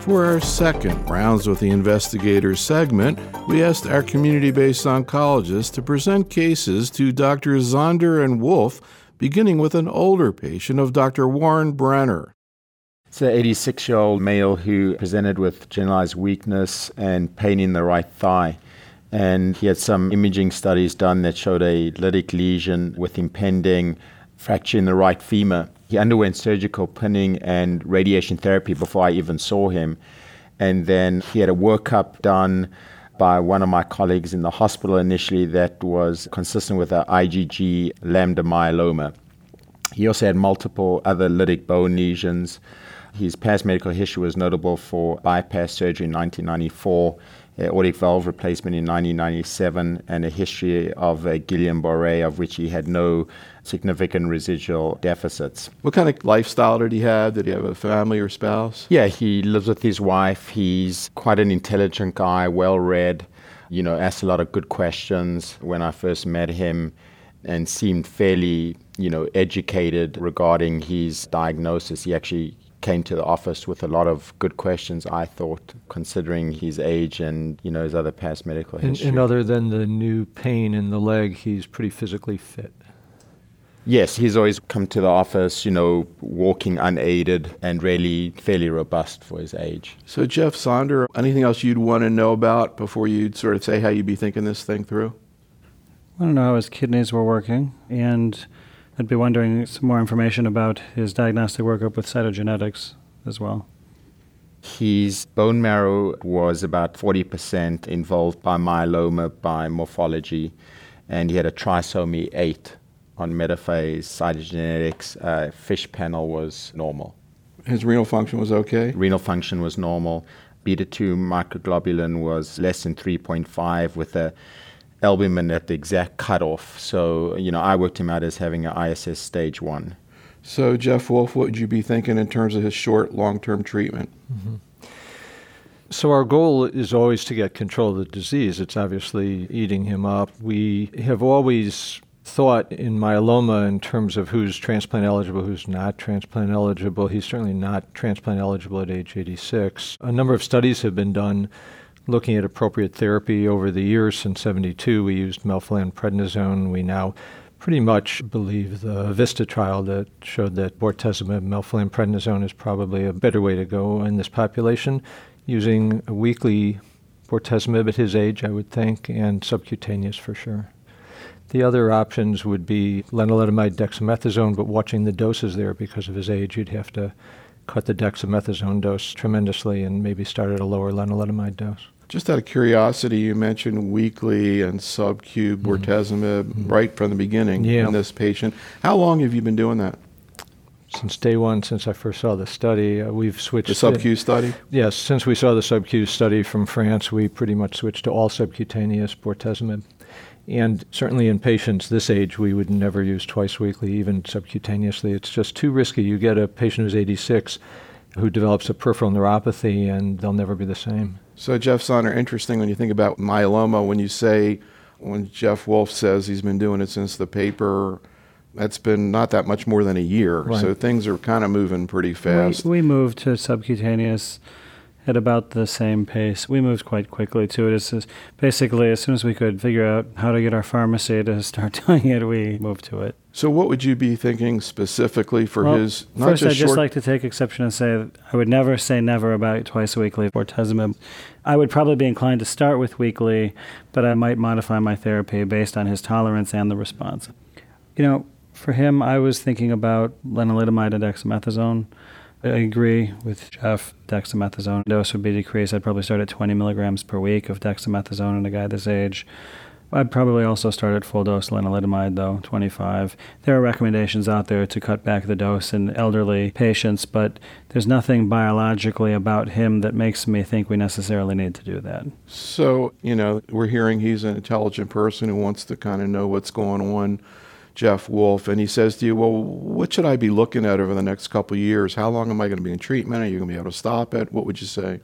For our second Rounds with the Investigators segment, we asked our community-based oncologist to present cases to Drs. Zonder and Wolf, beginning with an older patient of Dr. Warren Brenner. It's an 86-year-old male who presented with generalized weakness and pain in the right thigh. And he had some imaging studies done that showed a lytic lesion with impending fracture in the right femur. He underwent surgical pinning and radiation therapy before I even saw him. And then he had a workup done by one of my colleagues in the hospital initially that was consistent with an IgG lambda myeloma. He also had multiple other lytic bone lesions. His past medical history was notable for bypass surgery in 1994, aortic valve replacement in 1997, and a history of Guillain-Barré, of which he had no significant residual deficits. What kind of lifestyle did he have? Did he have a family or spouse? Yeah, he lives with his wife. He's quite an intelligent guy, well-read, asked a lot of good questions when I first met him, and seemed fairly, educated regarding his diagnosis. He actually came to the office with a lot of good questions, I thought, considering his age and, his other past medical history. And other than the new pain in the leg, he's pretty physically fit. Yes, he's always come to the office, walking unaided and really fairly robust for his age. So Jeff Zonder, anything else you'd want to know about before you'd sort of say how you'd be thinking this thing through? I don't know how his kidneys were working, and I'd be wondering some more information about his diagnostic workup with cytogenetics as well. His bone marrow was about 40% involved by myeloma by morphology, and he had a trisomy 8 on metaphase cytogenetics. Fish panel was normal. His renal function was okay? Renal function was normal. Beta-2 microglobulin was less than 3.5 with a albumin at the exact cutoff. So, I worked him out as having an ISS stage 1. So, Jeff Wolf, what would you be thinking in terms of his short, long-term treatment? Mm-hmm. So our goal is always to get control of the disease. It's obviously eating him up. We have always thought in myeloma in terms of who's transplant eligible, who's not transplant eligible. He's certainly not transplant eligible at age 86. A number of studies have been done looking at appropriate therapy over the years. Since 72, we used melphalan prednisone. We now pretty much believe the VISTA trial that showed that bortezomib, melphalan prednisone, is probably a better way to go in this population, using a weekly bortezomib at his age, I would think, and subcutaneous for sure. The other options would be lenalidomide, dexamethasone, but watching the doses there because of his age, you'd have to cut the dexamethasone dose tremendously and maybe start at a lower lenalidomide dose. Just out of curiosity, you mentioned weekly and sub-Q bortezomib right from the beginning in this patient. How long have you been doing that? Since day one, since I first saw the study, we've switched. The sub-Q study? Yes, since we saw the sub-Q study from France, we pretty much switched to all subcutaneous bortezomib. And certainly in patients this age, we would never use twice weekly, even subcutaneously. It's just too risky. You get a patient who's 86 who develops a peripheral neuropathy, and they'll never be the same. So, Jeff Zonder, interesting when you think about myeloma, when Jeff Wolf says he's been doing it since the paper, that's been not that much more than a year. Right. So things are kind of moving pretty fast. We moved to subcutaneous at about the same pace. We moved quite quickly to it. It's basically, as soon as we could figure out how to get our pharmacy to start doing it, we moved to it. So what would you be thinking specifically for his... First, I'd just like to take exception and say I would never say never about twice weekly bortezomib. I would probably be inclined to start with weekly, but I might modify my therapy based on his tolerance and the response. For him, I was thinking about lenalidomide and dexamethasone. I agree with Jeff. Dexamethasone dose would be decreased. I'd probably start at 20 milligrams per week of dexamethasone in a guy this age. I'd probably also start at full dose lenalidomide, though, 25. There are recommendations out there to cut back the dose in elderly patients, but there's nothing biologically about him that makes me think we necessarily need to do that. So, we're hearing he's an intelligent person who wants to kind of know what's going on, Jeff Wolf, and he says to you, well, what should I be looking at over the next couple of years? How long am I going to be in treatment? Are you going to be able to stop it? What would you say?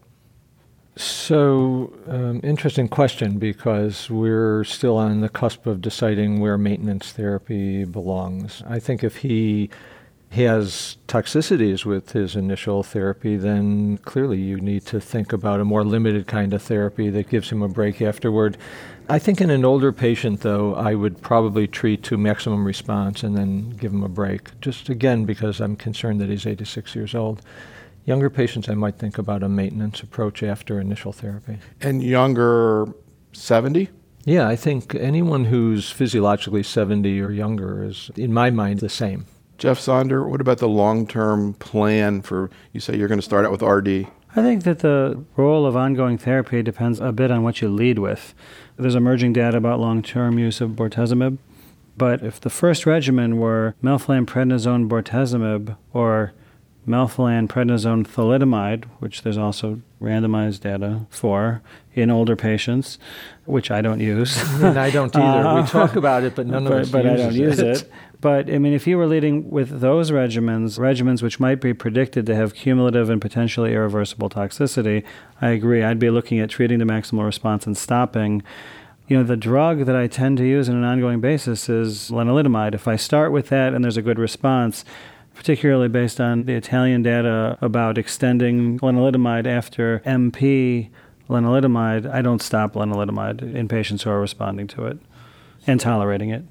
So, interesting question, because we're still on the cusp of deciding where maintenance therapy belongs. I think if he has toxicities with his initial therapy, then clearly you need to think about a more limited kind of therapy that gives him a break afterward. I think in an older patient, though, I would probably treat to maximum response and then give him a break, just again because I'm concerned that he's 86 years old. Younger patients, I might think about a maintenance approach after initial therapy. And younger, 70? Yeah, I think anyone who's physiologically 70 or younger is, in my mind, the same. Jeff Sonder, what about the long-term plan for, you say you're going to start out with RD? I think that the role of ongoing therapy depends a bit on what you lead with. There's emerging data about long-term use of bortezomib, but if the first regimen were melphalan, prednisone, bortezomib, or melphalan, prednisone, thalidomide, which there's also randomized data for in older patients, which I don't use. And I don't either. We talk about it, but none of us but I uses don't use it. But, I mean, if you were leading with those regimens which might be predicted to have cumulative and potentially irreversible toxicity, I agree. I'd be looking at treating to maximal response and stopping. You know, the drug that I tend to use on an ongoing basis is lenalidomide. If I start with that and there's a good response, particularly based on the Italian data about extending lenalidomide after MP lenalidomide, I don't stop lenalidomide in patients who are responding to it and tolerating it.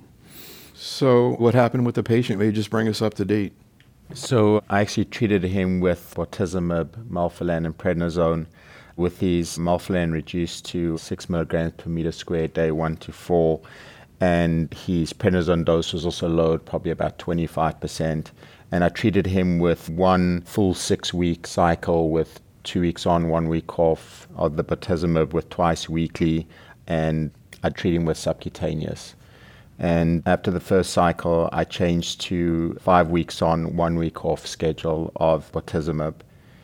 So what happened with the patient? Maybe just bring us up to date. So I actually treated him with bortezomib, melphalan, and prednisone, with his melphalan reduced to 6 milligrams per meter squared, day 1 to 4. And his prednisone dose was also lowered, probably about 25%. And I treated him with one full 6-week cycle with 2 weeks on, 1 week off of the bortezomib with twice weekly, and I treat him with subcutaneous. And after the first cycle, I changed to 5 weeks on, 1 week off schedule of bortezomib,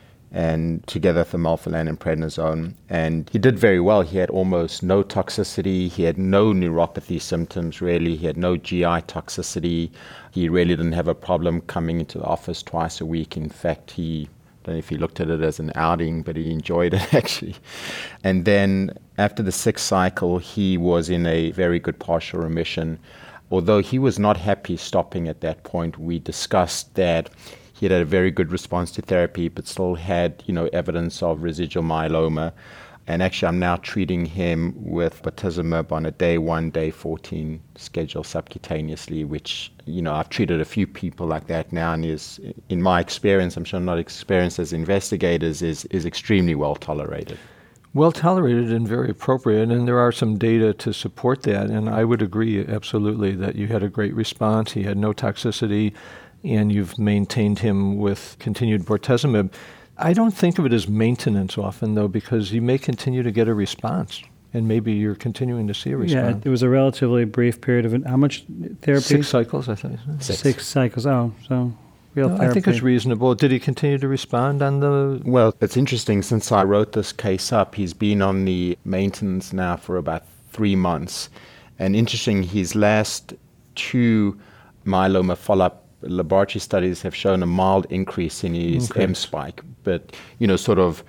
and together with the melphalan and prednisone. And he did very well. He had almost no toxicity. He had no neuropathy symptoms, really. He had no GI toxicity. He really didn't have a problem coming into the office twice a week. In fact, I don't know if he looked at it as an outing, but he enjoyed it, actually. And then after the 6th cycle, he was in a very good partial remission. Although he was not happy stopping at that point, we discussed that he had a very good response to therapy, but still had, evidence of residual myeloma. And actually, I'm now treating him with bortezomib on a day 1, day 14 schedule subcutaneously, which, I've treated a few people like that now, and is, in my experience, I'm sure not experienced as investigators, is extremely well tolerated. Well tolerated and very appropriate, and there are some data to support that, and I would agree absolutely that you had a great response. He had no toxicity, and you've maintained him with continued bortezomib. I don't think of it as maintenance often, though, because you may continue to get a response, and maybe you're continuing to see a response. Yeah, it was a relatively brief period of how much therapy? 6 cycles, I think. 6 cycles. Oh, so real therapy. I think it's reasonable. Did he continue to respond on the... Well, it's interesting. Since I wrote this case up, he's been on the maintenance now for about 3 months. And interesting, his last 2 myeloma follow-up laboratory studies have shown a mild increase in his M spike, but sort of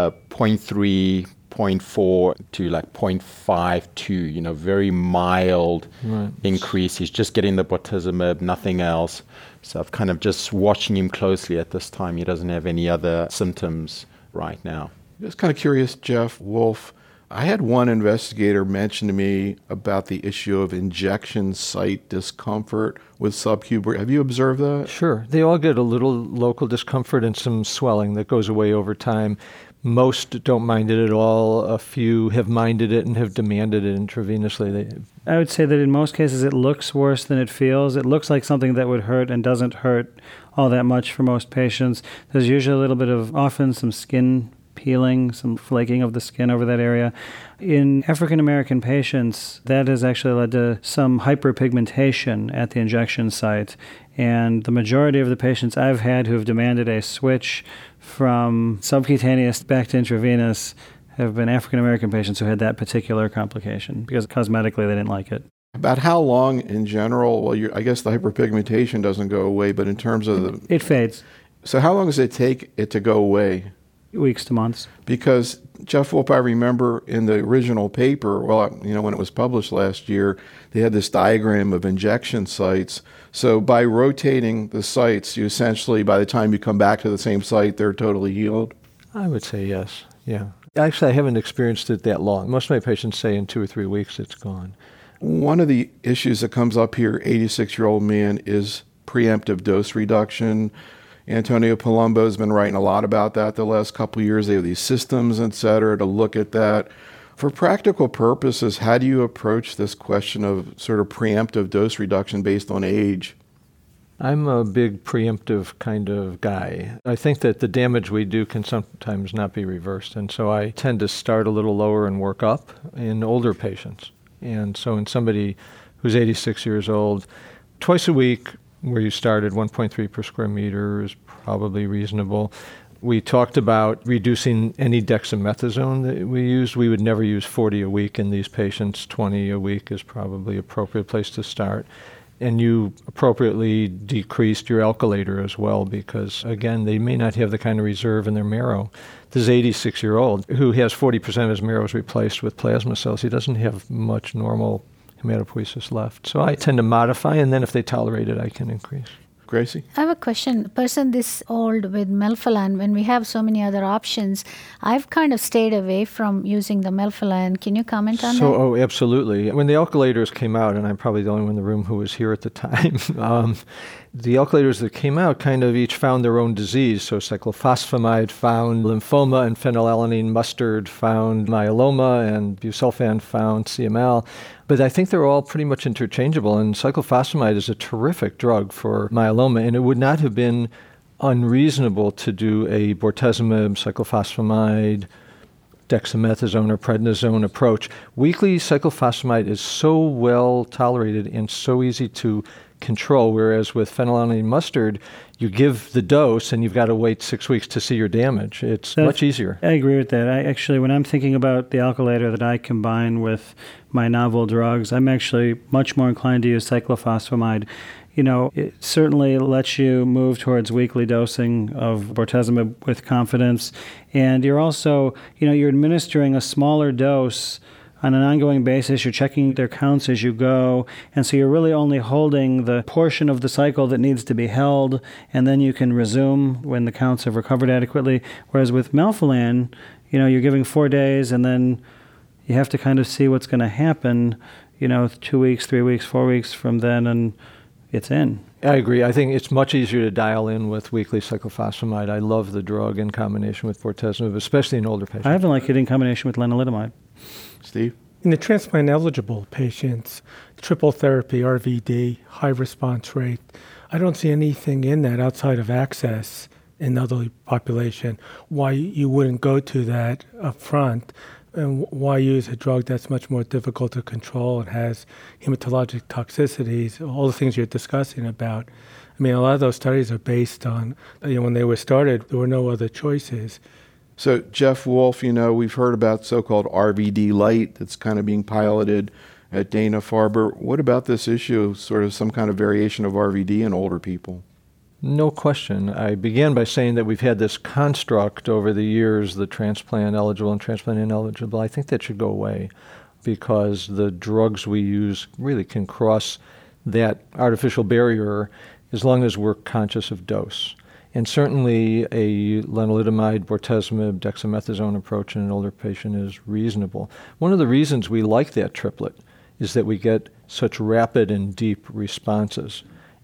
0.3, 0.4 to like 0.52, very mild increase. He's just getting the bortezomib, nothing else. So I've kind of just watching him closely at this time. He doesn't have any other symptoms right now. Just kind of curious, Jeff Wolf. I had one investigator mention to me about the issue of injection site discomfort with subQ. Have you observed that? Sure. They all get a little local discomfort and some swelling that goes away over time. Most don't mind it at all. A few have minded it and have demanded it intravenously. I would say that in most cases it looks worse than it feels. It looks like something that would hurt and doesn't hurt all that much for most patients. There's usually a little bit of, often some skin peeling, some flaking of the skin over that area. In African American patients, that has actually led to some hyperpigmentation at the injection site. And the majority of the patients I've had who have demanded a switch from subcutaneous back to intravenous have been African American patients who had that particular complication because cosmetically they didn't like it. About how long in general? Well, I guess the hyperpigmentation doesn't go away, but in terms of It fades. So how long does it take it to go away? Weeks to months. Because, Jeff Wolf, I remember in the original paper, when it was published last year, they had this diagram of injection sites. So by rotating the sites, you essentially, by the time you come back to the same site, they're totally healed? I would say yes, yeah. Actually, I haven't experienced it that long. Most of my patients say in 2 or 3 weeks it's gone. One of the issues that comes up here, 86-year-old man, is preemptive dose reduction. Antonio Palumbo has been writing a lot about that the last couple of years. They have these systems, et cetera, to look at that. For practical purposes, how do you approach this question of sort of preemptive dose reduction based on age? I'm a big preemptive kind of guy. I think that the damage we do can sometimes not be reversed, and so I tend to start a little lower and work up in older patients. And so in somebody who's 86 years old, twice a week, where you start at 1.3 per square meter is probably reasonable. We talked about reducing any dexamethasone that we use. We would never use 40 a week in these patients. 20 a week is probably an appropriate place to start. And you appropriately decreased your alkylator as well because, again, they may not have the kind of reserve in their marrow. This 86-year-old who has 40% of his marrow is replaced with plasma cells. He doesn't have much normal hematopoiesis left. So I tend to modify, and then if they tolerate it, I can increase. Gracie? I have a question. A person this old with melphalan, when we have so many other options, I've kind of stayed away from using the melphalan. Can you comment on that? Oh, absolutely. When the alkylators came out, and I'm probably the only one in the room who was here at the time, the alkylators that came out kind of each found their own disease. So cyclophosphamide found lymphoma, and phenylalanine mustard found myeloma, and busulfan found CML. But I think they're all pretty much interchangeable, and cyclophosphamide is a terrific drug for myeloma, and it would not have been unreasonable to do a bortezomib, cyclophosphamide, dexamethasone or prednisone approach. Weekly cyclophosphamide is so well tolerated and so easy to control, whereas with phenylalanine mustard, you give the dose and you've got to wait 6 weeks to see your damage. It's much easier. I agree with that. When I'm thinking about the alkylator that I combine with my novel drugs, I'm actually much more inclined to use cyclophosphamide. It certainly lets you move towards weekly dosing of bortezomib with confidence. And you're also, you're administering a smaller dose on an ongoing basis. You're checking their counts as you go. And so you're really only holding the portion of the cycle that needs to be held, and then you can resume when the counts have recovered adequately. Whereas with melphalan, you're giving 4 days, and then you have to kind of see what's going to happen, 2 weeks, 3 weeks, 4 weeks from then, and it's in. I agree. I think it's much easier to dial in with weekly cyclophosphamide. I love the drug in combination with bortezomib, especially in older patients. I even like it in combination with lenalidomide. Steve? In the transplant-eligible patients, triple therapy, RVD, high response rate, I don't see anything in that outside of access in the elderly population. Why you wouldn't go to that up front, and why use a drug that's much more difficult to control and has hematologic toxicities, all the things you're discussing about. A lot of those studies are based on, when they were started, there were no other choices. So, Jeff Wolf, we've heard about so-called RVD light that's kind of being piloted at Dana-Farber. What about this issue, sort of some kind of variation of RVD in older people? No question. I began by saying that we've had this construct over the years, the transplant eligible and transplant ineligible. I think that should go away because the drugs we use really can cross that artificial barrier as long as we're conscious of dose. And certainly a lenalidomide, bortezomib, dexamethasone approach in an older patient is reasonable. One of the reasons we like that triplet is that we get such rapid and deep responses.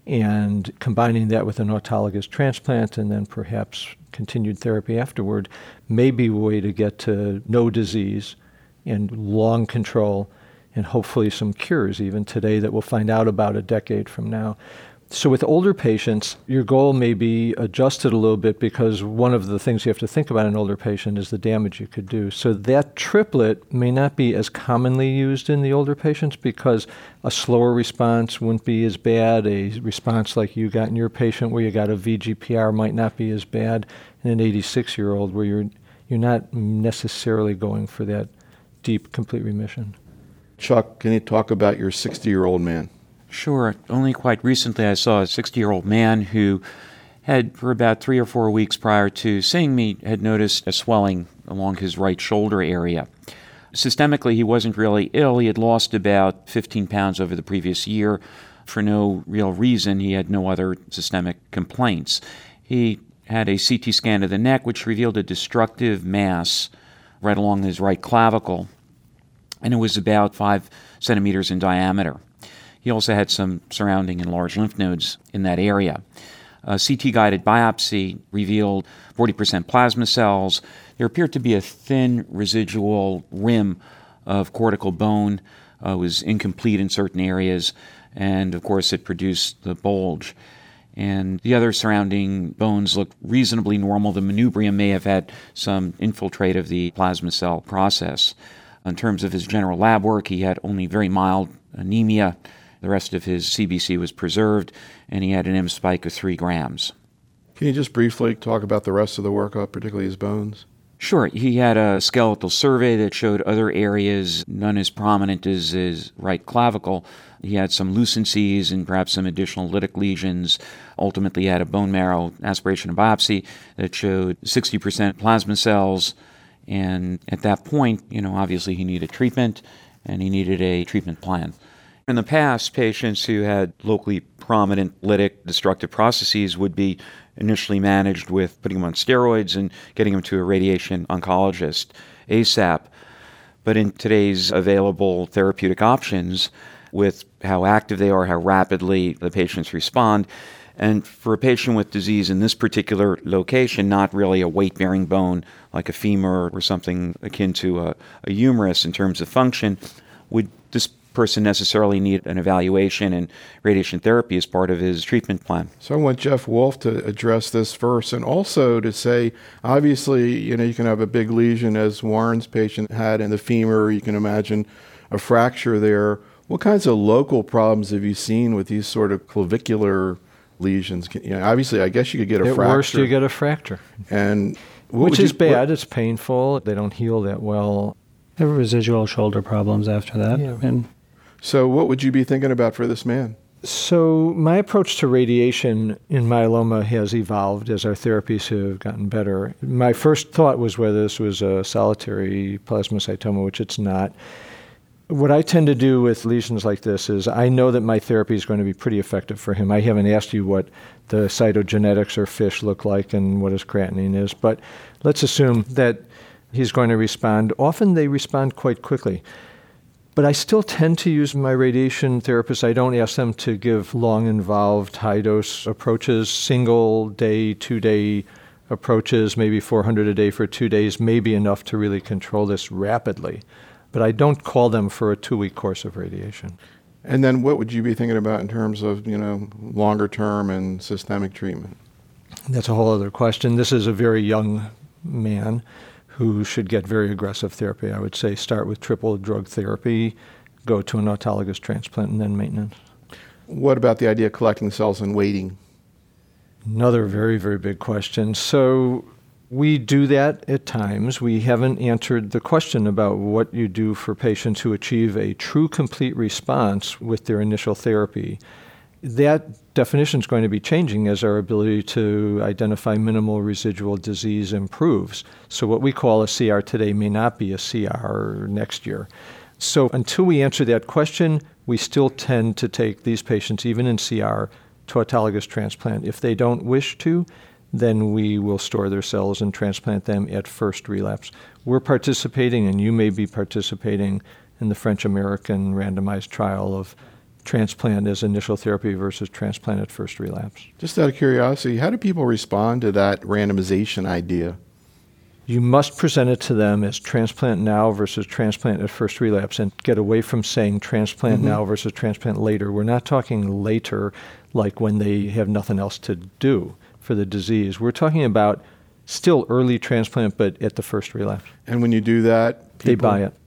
And combining that with an autologous transplant and then perhaps continued therapy afterward may be a way to get to no disease and long control and hopefully some cures even today that we'll find out about a decade from now. So with older patients, your goal may be adjusted a little bit because one of the things you have to think about in an older patient is the damage you could do. So that triplet may not be as commonly used in the older patients because a slower response wouldn't be as bad. A response like you got in your patient where you got a VGPR might not be as bad in an 86-year-old where you're not necessarily going for that deep, complete remission. Chuck, can you talk about your 60-year-old man? Sure. Only quite recently I saw a 60-year-old man who had, for about 3 or 4 weeks prior to seeing me, had noticed a swelling along his right shoulder area. Systemically, he wasn't really ill. He had lost about 15 pounds over the previous year for no real reason. He had no other systemic complaints. He had a CT scan of the neck, which revealed a destructive mass right along his right clavicle, and it was about 5 centimeters in diameter. He also had some surrounding enlarged lymph nodes in that area. A CT-guided biopsy revealed 40% plasma cells. There appeared to be a thin residual rim of cortical bone. It was incomplete in certain areas, and of course it produced the bulge. And the other surrounding bones looked reasonably normal. The manubrium may have had some infiltrate of the plasma cell process. In terms of his general lab work, he had only very mild anemia. The rest of his CBC was preserved, and he had an M spike of 3 grams. Can you just briefly talk about the rest of the workup, particularly his bones? Sure. He had a skeletal survey that showed other areas, none as prominent as his right clavicle. He had some lucencies and perhaps some additional lytic lesions. Ultimately, he had a bone marrow aspiration and biopsy that showed 60% plasma cells. And at that point, obviously he needed treatment, and he needed a treatment plan. In the past, patients who had locally prominent lytic destructive processes would be initially managed with putting them on steroids and getting them to a radiation oncologist ASAP. But in today's available therapeutic options, with how active they are, how rapidly the patients respond, and for a patient with disease in this particular location, not really a weight-bearing bone like a femur or something akin to a humerus in terms of function, would this person necessarily need an evaluation and radiation therapy as part of his treatment plan? So I want Jeff Wolf to address this first, and also to say, obviously, you can have a big lesion as Warren's patient had in the femur. You can imagine a fracture there. What kinds of local problems have you seen with these sort of clavicular lesions? Obviously, I guess you could get a fracture. At worst, you get a fracture. And which is bad. It's painful. They don't heal that well. There were residual shoulder problems after that. Yeah. So what would you be thinking about for this man? So my approach to radiation in myeloma has evolved as our therapies have gotten better. My first thought was whether this was a solitary plasmacytoma, which it's not. What I tend to do with lesions like this is I know that my therapy is going to be pretty effective for him. I haven't asked you what the cytogenetics or FISH look like and what his creatinine is, but let's assume that he's going to respond. Often they respond quite quickly. But I still tend to use my radiation therapists. I don't ask them to give long, involved, high-dose approaches, single-day, 2-day approaches, maybe 400 a day for 2 days, may be enough to really control this rapidly. But I don't call them for a 2-week course of radiation. And then what would you be thinking about in terms of, longer term and systemic treatment? That's a whole other question. This is a very young man who should get very aggressive therapy. I would say start with triple drug therapy, go to an autologous transplant, and then maintenance. What about the idea of collecting cells and waiting? Another very, very big question. So we do that at times. We haven't answered the question about what you do for patients who achieve a true complete response with their initial therapy. That definition is going to be changing as our ability to identify minimal residual disease improves. So what we call a CR today may not be a CR next year. So until we answer that question, we still tend to take these patients, even in CR, to autologous transplant. If they don't wish to, then we will store their cells and transplant them at first relapse. We're participating, and you may be participating, in the French-American randomized trial of transplant as initial therapy versus transplant at first relapse. Just out of curiosity, how do people respond to that randomization idea? You must present it to them as transplant now versus transplant at first relapse and get away from saying transplant now versus transplant later. We're not talking later like when they have nothing else to do for the disease. We're talking about still early transplant, but at the first relapse. And when you do that, they buy it.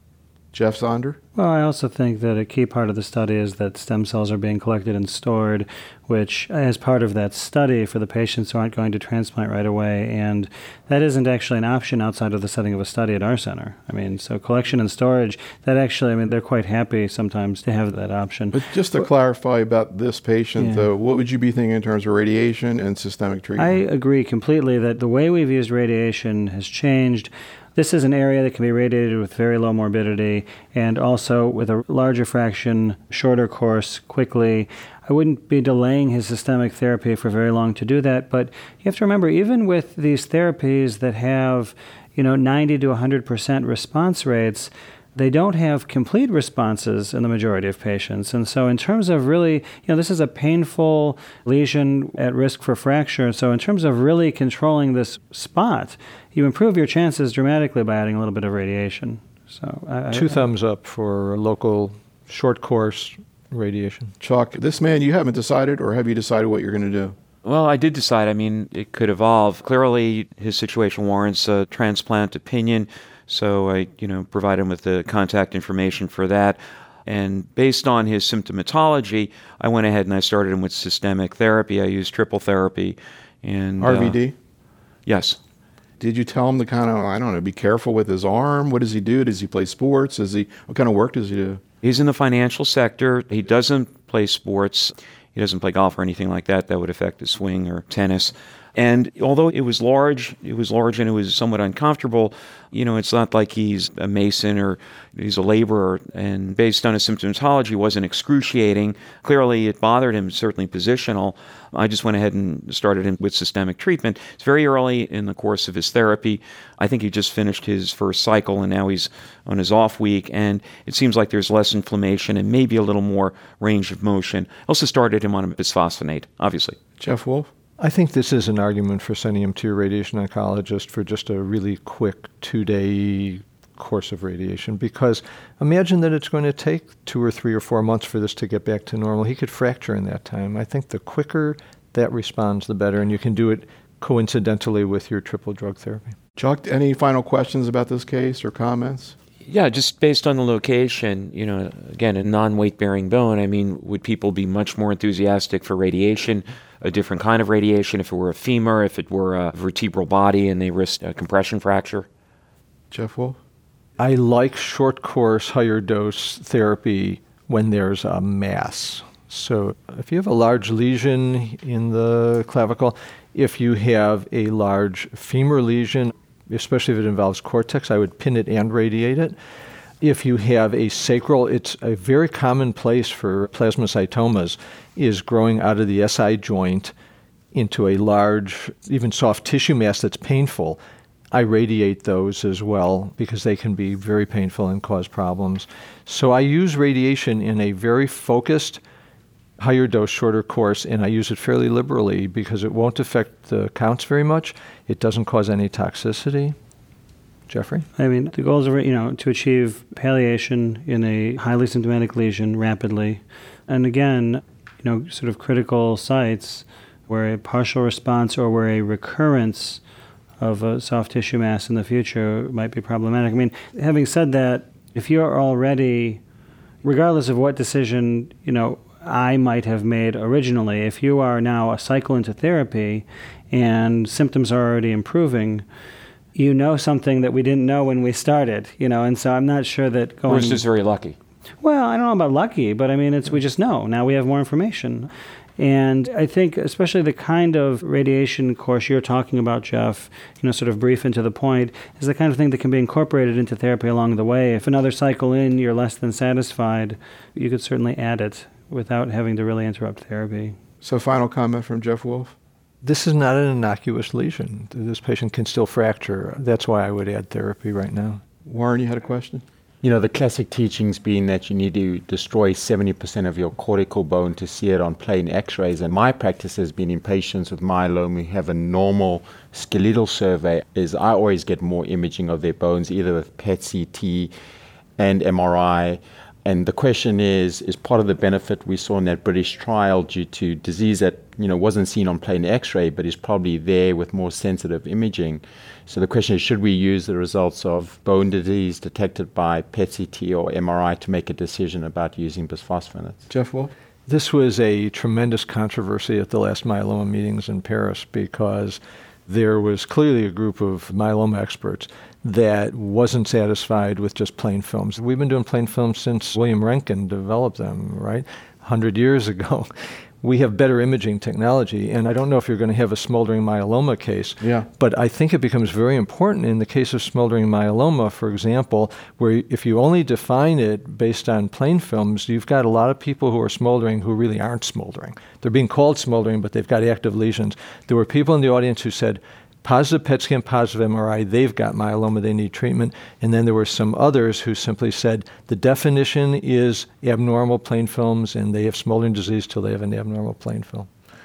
Jeff Zonder? Well, I also think that a key part of the study is that stem cells are being collected and stored, which, as part of that study for the patients who aren't going to transplant right away, and that isn't actually an option outside of the setting of a study at our center. I mean, so collection and storage, that actually, I mean, they're quite happy sometimes to have that option. But just to clarify about this patient, though, what would you be thinking in terms of radiation and systemic treatment? I agree completely that the way we've used radiation has changed. This is an area that can be radiated with very low morbidity and also with a larger fraction, shorter course, quickly. I wouldn't be delaying his systemic therapy for very long to do that, but you have to remember, even with these therapies that have, 90 to 100% response rates, they don't have complete responses in the majority of patients. And so in terms of really, this is a painful lesion at risk for fracture. So in terms of really controlling this spot, you improve your chances dramatically by adding a little bit of radiation. So Two thumbs up for local short course radiation. Chuck, this man, you haven't decided, or have you decided what you're going to do? Well, I did decide. I mean, it could evolve. Clearly, his situation warrants a transplant opinion. So I, provide him with the contact information for that. And based on his symptomatology, I went ahead and I started him with systemic therapy. I used triple therapy. And RVD? Yes. Did you tell him to kind of, be careful with his arm? What does he do? Does he play sports? What kind of work does he do? He's in the financial sector. He doesn't play sports. He doesn't play golf or anything like that. That would affect his swing or tennis. And although it was large and it was somewhat uncomfortable, it's not like he's a mason or he's a laborer. And based on his symptomatology, it wasn't excruciating. Clearly, it bothered him, certainly positional. I just went ahead and started him with systemic treatment. It's very early in the course of his therapy. I think he just finished his first cycle, and now he's on his off week. And it seems like there's less inflammation and maybe a little more range of motion. I also started him on a bisphosphonate, obviously. Jeff Wolf? I think this is an argument for sending him to your radiation oncologist for just a really quick 2-day course of radiation, because imagine that it's going to take 2 or 3 or 4 months for this to get back to normal. He could fracture in that time. I think the quicker that responds, the better, and you can do it coincidentally with your triple drug therapy. Chuck, any final questions about this case or comments? Yeah, just based on the location, again, a non-weight-bearing bone, I mean, would people be much more enthusiastic for radiation, a different kind of radiation, if it were a femur, if it were a vertebral body and they risked a compression fracture? Jeff Wolf? I like short course, higher dose therapy when there's a mass. So if you have a large lesion in the clavicle, if you have a large femur lesion, especially if it involves cortex, I would pin it and radiate it. If you have a sacral, it's a very common place for plasmacytomas, is growing out of the SI joint into a large, even soft tissue mass that's painful. I radiate those as well because they can be very painful and cause problems. So I use radiation in a very focused, higher dose, shorter course, and I use it fairly liberally because it won't affect the counts very much. It doesn't cause any toxicity. Jeffrey? I mean, the goals are, to achieve palliation in a highly symptomatic lesion rapidly. And again, sort of critical sites where a partial response or where a recurrence of a soft tissue mass in the future might be problematic. I mean, having said that, if you're already, regardless of what decision, I might have made originally, if you are now a cycle into therapy and symptoms are already improving, you know something that we didn't know when we started, and so I'm not sure that going... We're just very lucky. Well, I don't know about lucky, but I mean, we just know. Now we have more information. And I think especially the kind of radiation course you're talking about, Jeff, sort of brief and to the point, is the kind of thing that can be incorporated into therapy along the way. If another cycle in, you're less than satisfied, you could certainly add it without having to really interrupt therapy. So final comment from Jeff Wolf? This is not an innocuous lesion. This patient can still fracture. That's why I would add therapy right now. Warren, you had a question? The classic teachings being that you need to destroy 70% of your cortical bone to see it on plain x-rays. And my practice has been in patients with myeloma who have a normal skeletal survey, is I always get more imaging of their bones, either with PET-CT and MRI. And the question is part of the benefit we saw in that British trial due to disease that wasn't seen on plain X-ray, but is probably there with more sensitive imaging. So the question is, should we use the results of bone disease detected by PET-CT or MRI to make a decision about using bisphosphonates? Jeff Wolf? This was a tremendous controversy at the last myeloma meetings in Paris because there was clearly a group of myeloma experts that wasn't satisfied with just plain films. We've been doing plain films since William Röntgen developed them, right? 100 years ago. We have better imaging technology, and I don't know if you're going to have a smoldering myeloma case, but I think it becomes very important in the case of smoldering myeloma, for example, where if you only define it based on plain films, you've got a lot of people who are smoldering who really aren't smoldering. They're being called smoldering, but they've got active lesions. There were people in the audience who said, positive PET scan, positive MRI, they've got myeloma, they need treatment. And then there were some others who simply said the definition is abnormal plain films and they have smoldering disease till they have an abnormal plain film.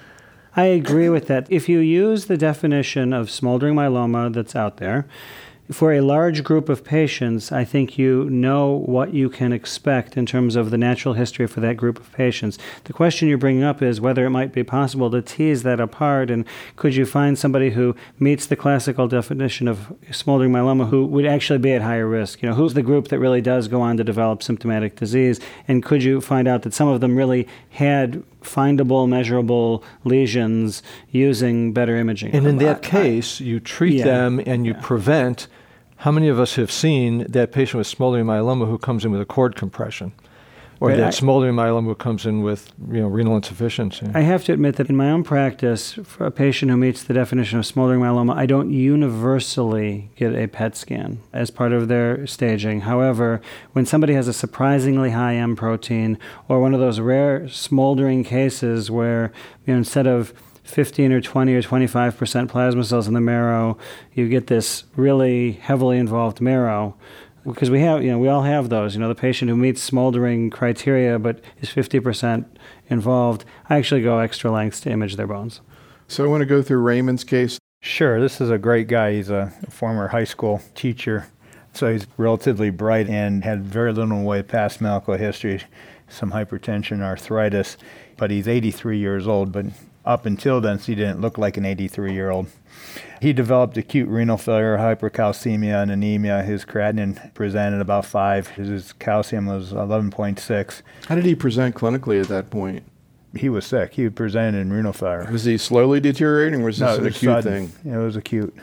I agree with that. If you use the definition of smoldering myeloma that's out there, for a large group of patients, I think you know what you can expect in terms of the natural history for that group of patients. The question you're bringing up is whether it might be possible to tease that apart, and could you find somebody who meets the classical definition of smoldering myeloma who would actually be at higher risk? Who's the group that really does go on to develop symptomatic disease? And could you find out that some of them really had findable, measurable lesions using better imaging? And in that case, you treat them and you prevent. How many of us have seen that patient with smoldering myeloma who comes in with a cord compression? Or that smoldering myeloma who comes in with renal insufficiency? I have to admit that in my own practice, for a patient who meets the definition of smoldering myeloma, I don't universally get a PET scan as part of their staging. However, when somebody has a surprisingly high M protein, or one of those rare smoldering cases where instead of 15 or 20 or 25% plasma cells in the marrow, you get this really heavily involved marrow. Because we all have those. The patient who meets smoldering criteria but is 50% involved, I actually go extra lengths to image their bones. So I want to go through Raymond's case. Sure, this is a great guy. He's a former high school teacher, so he's relatively bright and had very little in the way of past medical history, some hypertension, arthritis, but he's 83 years old, but up until then, he didn't look like an 83-year-old. He developed acute renal failure, hypercalcemia, and anemia. His creatinine presented about 5. His calcium was 11.6. How did he present clinically at that point? He was sick. He presented in renal failure. Was he slowly deteriorating, or was this an acute sudden thing? It was acute.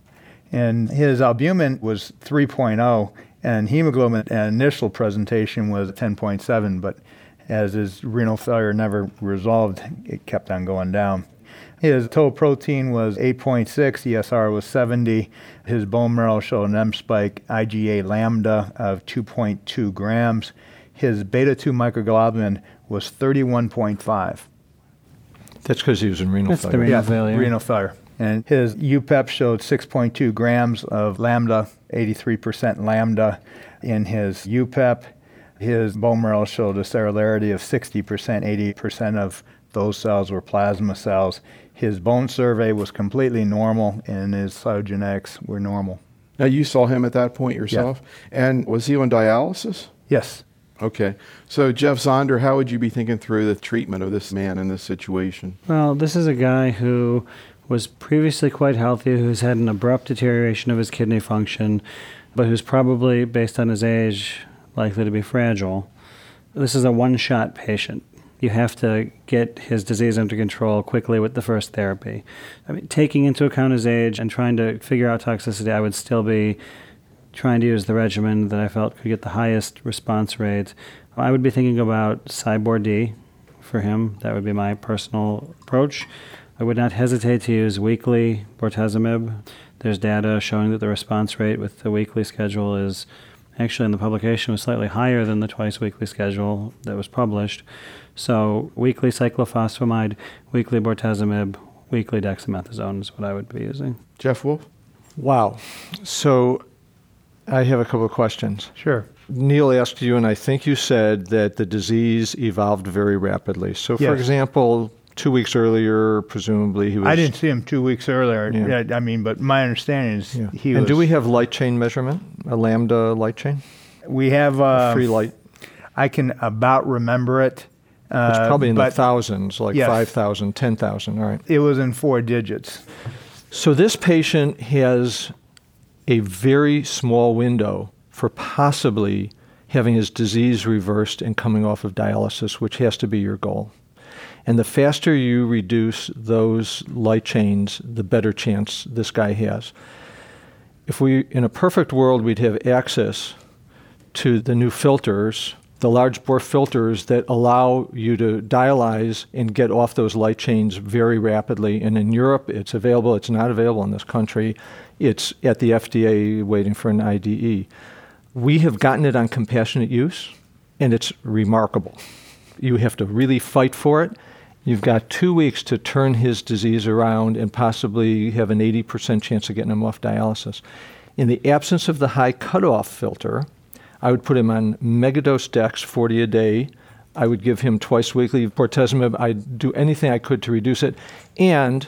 And his albumin was 3.0, and hemoglobin at initial presentation was 10.7, but as his renal failure never resolved, it kept on going down. His total protein was 8.6, ESR was 70. His bone marrow showed an M spike, IgA lambda of 2.2 grams. His beta-2 microglobulin was 31.5. That's because he was in renal That's failure. the renal failure. Renal failure. And his UPEP showed 6.2 grams of lambda, 83% lambda in his UPEP. His bone marrow showed a cellularity of 60%, 80% of those cells were plasma cells. His bone survey was completely normal, and his cytogenetics were normal. Now, you saw him at that point yourself? Yeah. And was he on dialysis? Yes. Okay. So, Jeff Zonder, how would you be thinking through the treatment of this man in this situation? Well, this is a guy who was previously quite healthy, who's had an abrupt deterioration of his kidney function, but who's probably, based on his age, likely to be fragile. This is a one-shot patient. You have to get his disease under control quickly with the first therapy. Taking into account his age and trying to figure out toxicity, I would still be trying to use the regimen that I felt could get the highest response rate. I would be thinking about Cybor-D for him. That would be my personal approach. I would not hesitate to use weekly bortezomib. There's data showing that the response rate with the weekly schedule is actually in the publication was slightly higher than the twice-weekly schedule that was published. So weekly cyclophosphamide, weekly bortezomib, weekly dexamethasone is what I would be using. Jeff Wolf? Wow. So I have a couple of questions. Sure. Neil asked you, and I think you said that the disease evolved very rapidly. So, for Yes. example, 2 weeks earlier, presumably he was... I didn't see him 2 weeks earlier. Yeah. But my understanding is he was... And do we have light chain measurement, a lambda light chain? We have... Free light? I can about remember it. It's probably in the but thousands, like Yes. 5,000, 10,000, all right. it was in 4 digits. So this patient has a very small window for possibly having his disease reversed and coming off of dialysis, which has to be your goal. And the faster you reduce those light chains, the better chance this guy has. If we, in a perfect world, we'd have access to the new filters, the large bore filters that allow you to dialyze and get off those light chains very rapidly. And in Europe, it's available. It's not available in this country. It's at the FDA waiting for an IDE. We have gotten it on compassionate use, and it's remarkable. You have to really fight for it. You've got 2 weeks to turn his disease around and possibly have an 80% chance of getting him off dialysis. In the absence of the high cutoff filter, I would put him on megadose Dex 40 a day. I would give him twice weekly bortezomib. I'd do anything I could to reduce it. And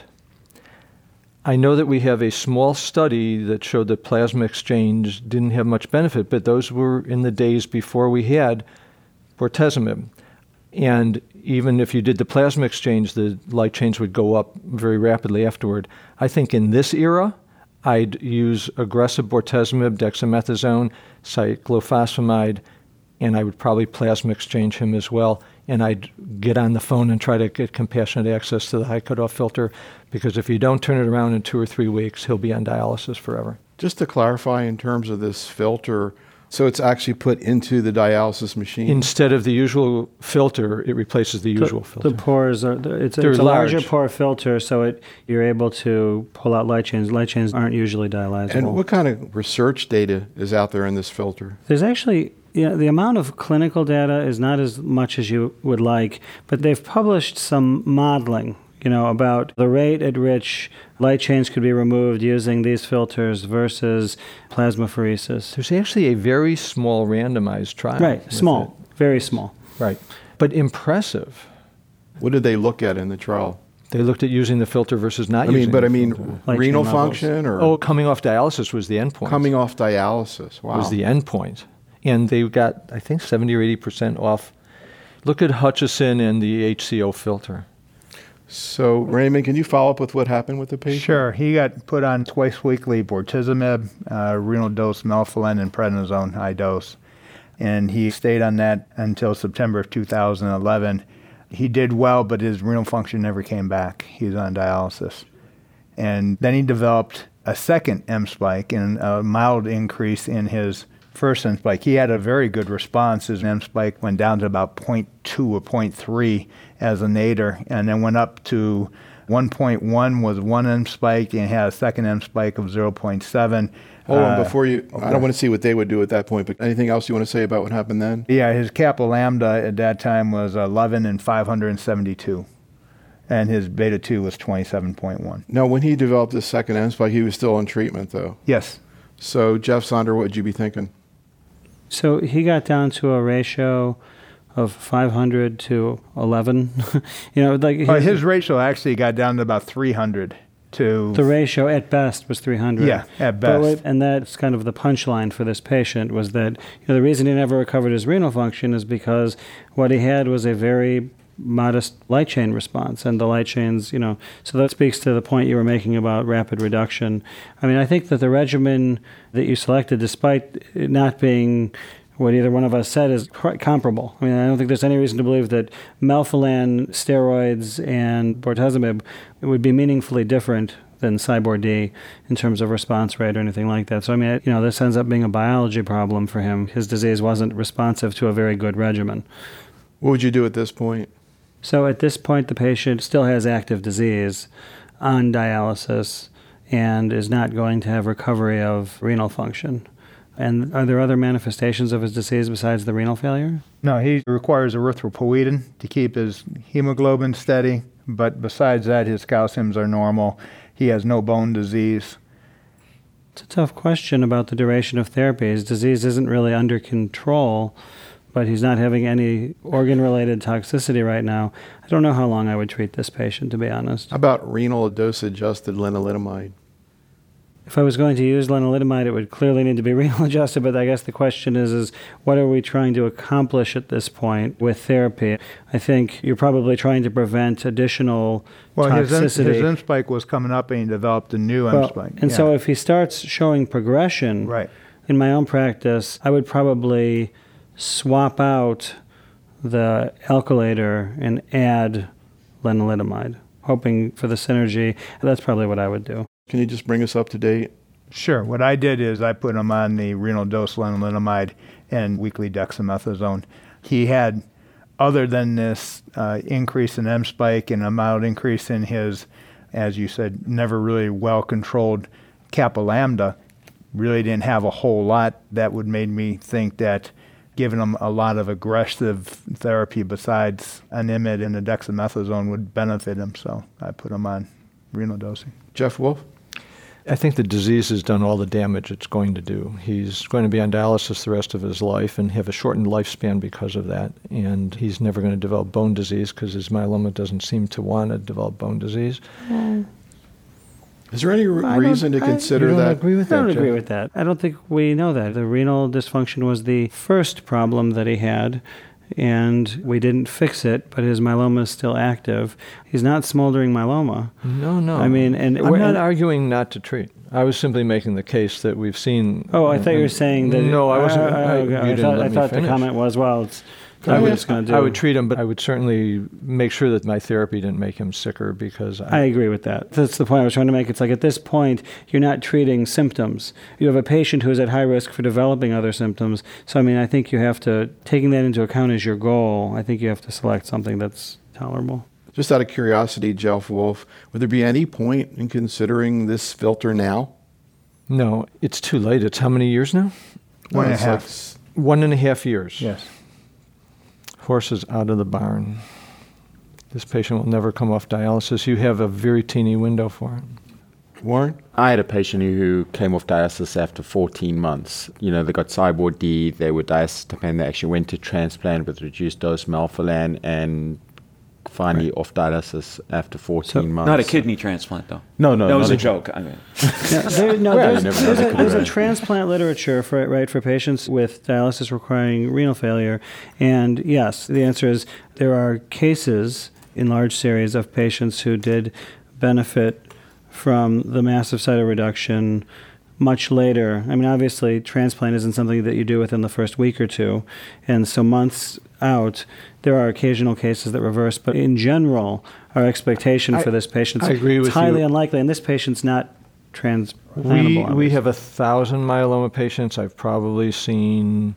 I know that we have a small study that showed that plasma exchange didn't have much benefit, but those were in the days before we had bortezomib. And even if you did the plasma exchange, the light chains would go up very rapidly afterward. I think in this era, I'd use aggressive bortezomib, dexamethasone, cyclophosphamide, and I would probably plasma exchange him as well. And I'd get on the phone and try to get compassionate access to the high cutoff filter, because if you don't turn it around in 2 or 3 weeks, he'll be on dialysis forever. Just to clarify in terms of this filter, so it's actually put into the dialysis machine? Instead of the usual filter, it replaces the usual filter. The pores are, it's They're a larger large. pore filter, so you're able to pull out light chains. Light chains aren't usually dialyzable. And what kind of research data is out there in this filter? There's actually, the amount of clinical data is not as much as you would like, but they've published some modeling, about the rate at which light chains could be removed using these filters versus plasmapheresis. There's actually a very small randomized trial. Right, with small, very small. it. Right. But impressive. What did they look at in the trial? They looked at using the filter versus not using the filter. Light renal chain levels. function or Oh, coming off dialysis was the endpoint. coming off dialysis? Wow. was the endpoint. And they got, I think, 70 or 80% off. Look at Hutchison and the HCO filter. So, Raymond, can you follow up with what happened with the patient? Sure. He got put on twice weekly bortezomib, renal dose melphalan, and prednisone high dose. And he stayed on that until September of 2011. He did well, but his renal function never came back. He was on dialysis. And then he developed a second M spike and a mild increase in his first M spike. He had a very good response. His M spike went down to about 0.2 or 0.3 as a nadir, and then went up to 1.1 was one M spike, and had a second M spike of 0.7. Hold on, before you, I don't want to see what they would do at that point, but anything else you want to say about what happened then? Yeah, his kappa lambda at that time was 11 and 572, and his beta 2 was 27.1. Now, when he developed this second M spike, he was still in treatment, though. Yes. So, Jeff Sonder, what would you be thinking? So he got down to a ratio of 500 to 11. His ratio actually got down to about 300 to... The ratio at best was 300. Yeah, at best. And that's kind of the punchline for this patient, was that the reason he never recovered his renal function is because what he had was a very modest light chain response, and the light chains, so that speaks to the point you were making about rapid reduction. I mean, I think that the regimen that you selected, despite it not being what either one of us said, is quite comparable. I mean, I don't think there's any reason to believe that melphalan, steroids, and bortezomib would be meaningfully different than Cybor-D in terms of response rate or anything like that. So, I mean, this ends up being a biology problem for him. His disease wasn't responsive to a very good regimen. What would you do at this point? So at this point, the patient still has active disease on dialysis and is not going to have recovery of renal function. And are there other manifestations of his disease besides the renal failure? No, he requires erythropoietin to keep his hemoglobin steady, but besides that, his calciums are normal. He has no bone disease. It's a tough question about the duration of therapy. His disease isn't really under control, but he's not having any organ-related toxicity right now. I don't know how long I would treat this patient, to be honest. How about renal dose-adjusted lenalidomide? If I was going to use lenalidomide, it would clearly need to be renal adjusted, but I guess the question is what are we trying to accomplish at this point with therapy? I think you're probably trying to prevent additional toxicity. His M-spike was coming up and he developed a new M-spike. And so if he starts showing progression, right. In my own practice, I would probably swap out the alkylator and add lenalidomide, hoping for the synergy. That's probably what I would do. Can you just bring us up to date? Sure. What I did is I put him on the renal dose lenalidomide and weekly dexamethasone. He had, other than this increase in M-spike and a mild increase in his, as you said, never really well-controlled kappa lambda, really didn't have a whole lot that would make me think that giving him a lot of aggressive therapy besides an IMiD and a dexamethasone would benefit him. So I put him on renal dosing. Jeff Wolf? I think the disease has done all the damage it's going to do. He's going to be on dialysis the rest of his life and have a shortened lifespan because of that. And he's never going to develop bone disease because his myeloma doesn't seem to want to develop bone disease. Is there any reason to consider you don't that? Agree with I don't that, agree Jeff? with that. I don't think we know that. The renal dysfunction was the first problem that he had, and we didn't fix it, but his myeloma is still active. He's not smoldering myeloma. No. I mean, and I'm not arguing not to treat. I was simply making the case that we've seen. Oh, I thought you were saying that. No, I wasn't. I thought the comment was, well, it's I was just going to do. I would treat him, but I would certainly make sure that my therapy didn't make him sicker because I agree with that. That's the point I was trying to make. It's like at this point, you're not treating symptoms. You have a patient who is at high risk for developing other symptoms. So, I mean, I think you have to, taking that into account as your goal, I think you have to select something that's tolerable. Just out of curiosity, Jeff Wolf, would there be any point in considering this filter now? No, it's too late. It's how many years now? 1.5. 1.5 years. Yes. Horse is out of the barn. This patient will never come off dialysis. You have a very teeny window for it. Warren? I had a patient who came off dialysis after 14 months. You know, they got Cyborg D, they were diazepam, they actually went to transplant with reduced dose melphalan and finally off dialysis after 14 months. Not a kidney transplant, though. No. That was a joke. I mean, There's a transplant literature for patients with dialysis requiring renal failure. And yes, the answer is there are cases in large series of patients who did benefit from the massive cytoreduction much later. I mean, obviously, transplant isn't something that you do within the first week or two. And so months out, there are occasional cases that reverse. But in general, our expectation for this patient is highly unlikely. And this patient's not transplantable. We have 1,000 myeloma patients. I've probably seen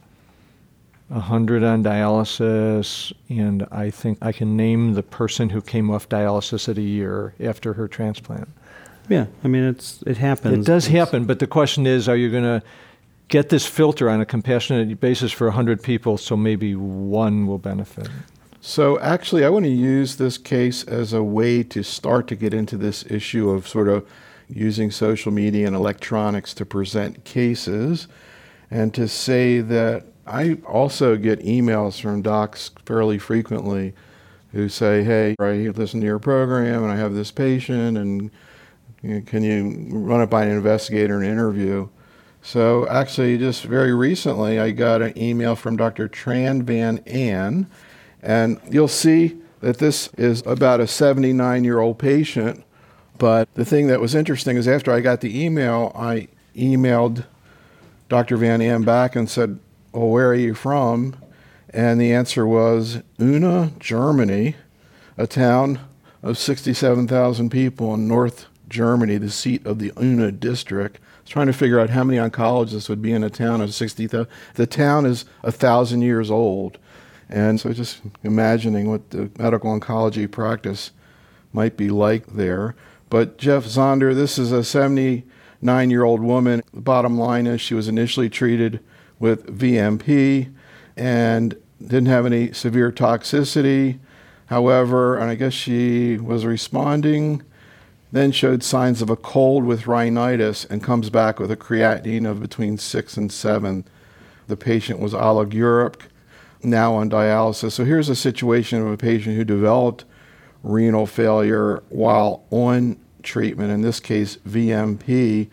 100 on dialysis, and I think I can name the person who came off dialysis at a year after her transplant. Yeah, I mean, it happens. It does happen, but the question is, are you going to get this filter on a compassionate basis for 100 people so maybe one will benefit? So actually, I want to use this case as a way to start to get into this issue of sort of using social media and electronics to present cases, and to say that I also get emails from docs fairly frequently who say, hey, I listen to your program and I have this patient, and can you run it by an investigator and interview? So actually, just very recently, I got an email from Dr. Tran Van An, and you'll see that this is about a 79-year-old patient. But the thing that was interesting is after I got the email, I emailed Dr. Van An back and said, well, where are you from? And the answer was Unna, Germany, a town of 67,000 people in North Germany, the seat of the Unna district. I was trying to figure out how many oncologists would be in a town of 60,000. The town is 1,000 years old. And so just imagining what the medical oncology practice might be like there. But Jeff Zonder, this is a 79-year-old woman. The bottom line is she was initially treated with VMP and didn't have any severe toxicity. However, and I guess she was responding, then showed signs of a cold with rhinitis and comes back with a creatinine of between 6 and 7. The patient was oliguric, now on dialysis. So here's a situation of a patient who developed renal failure while on treatment, in this case VMP,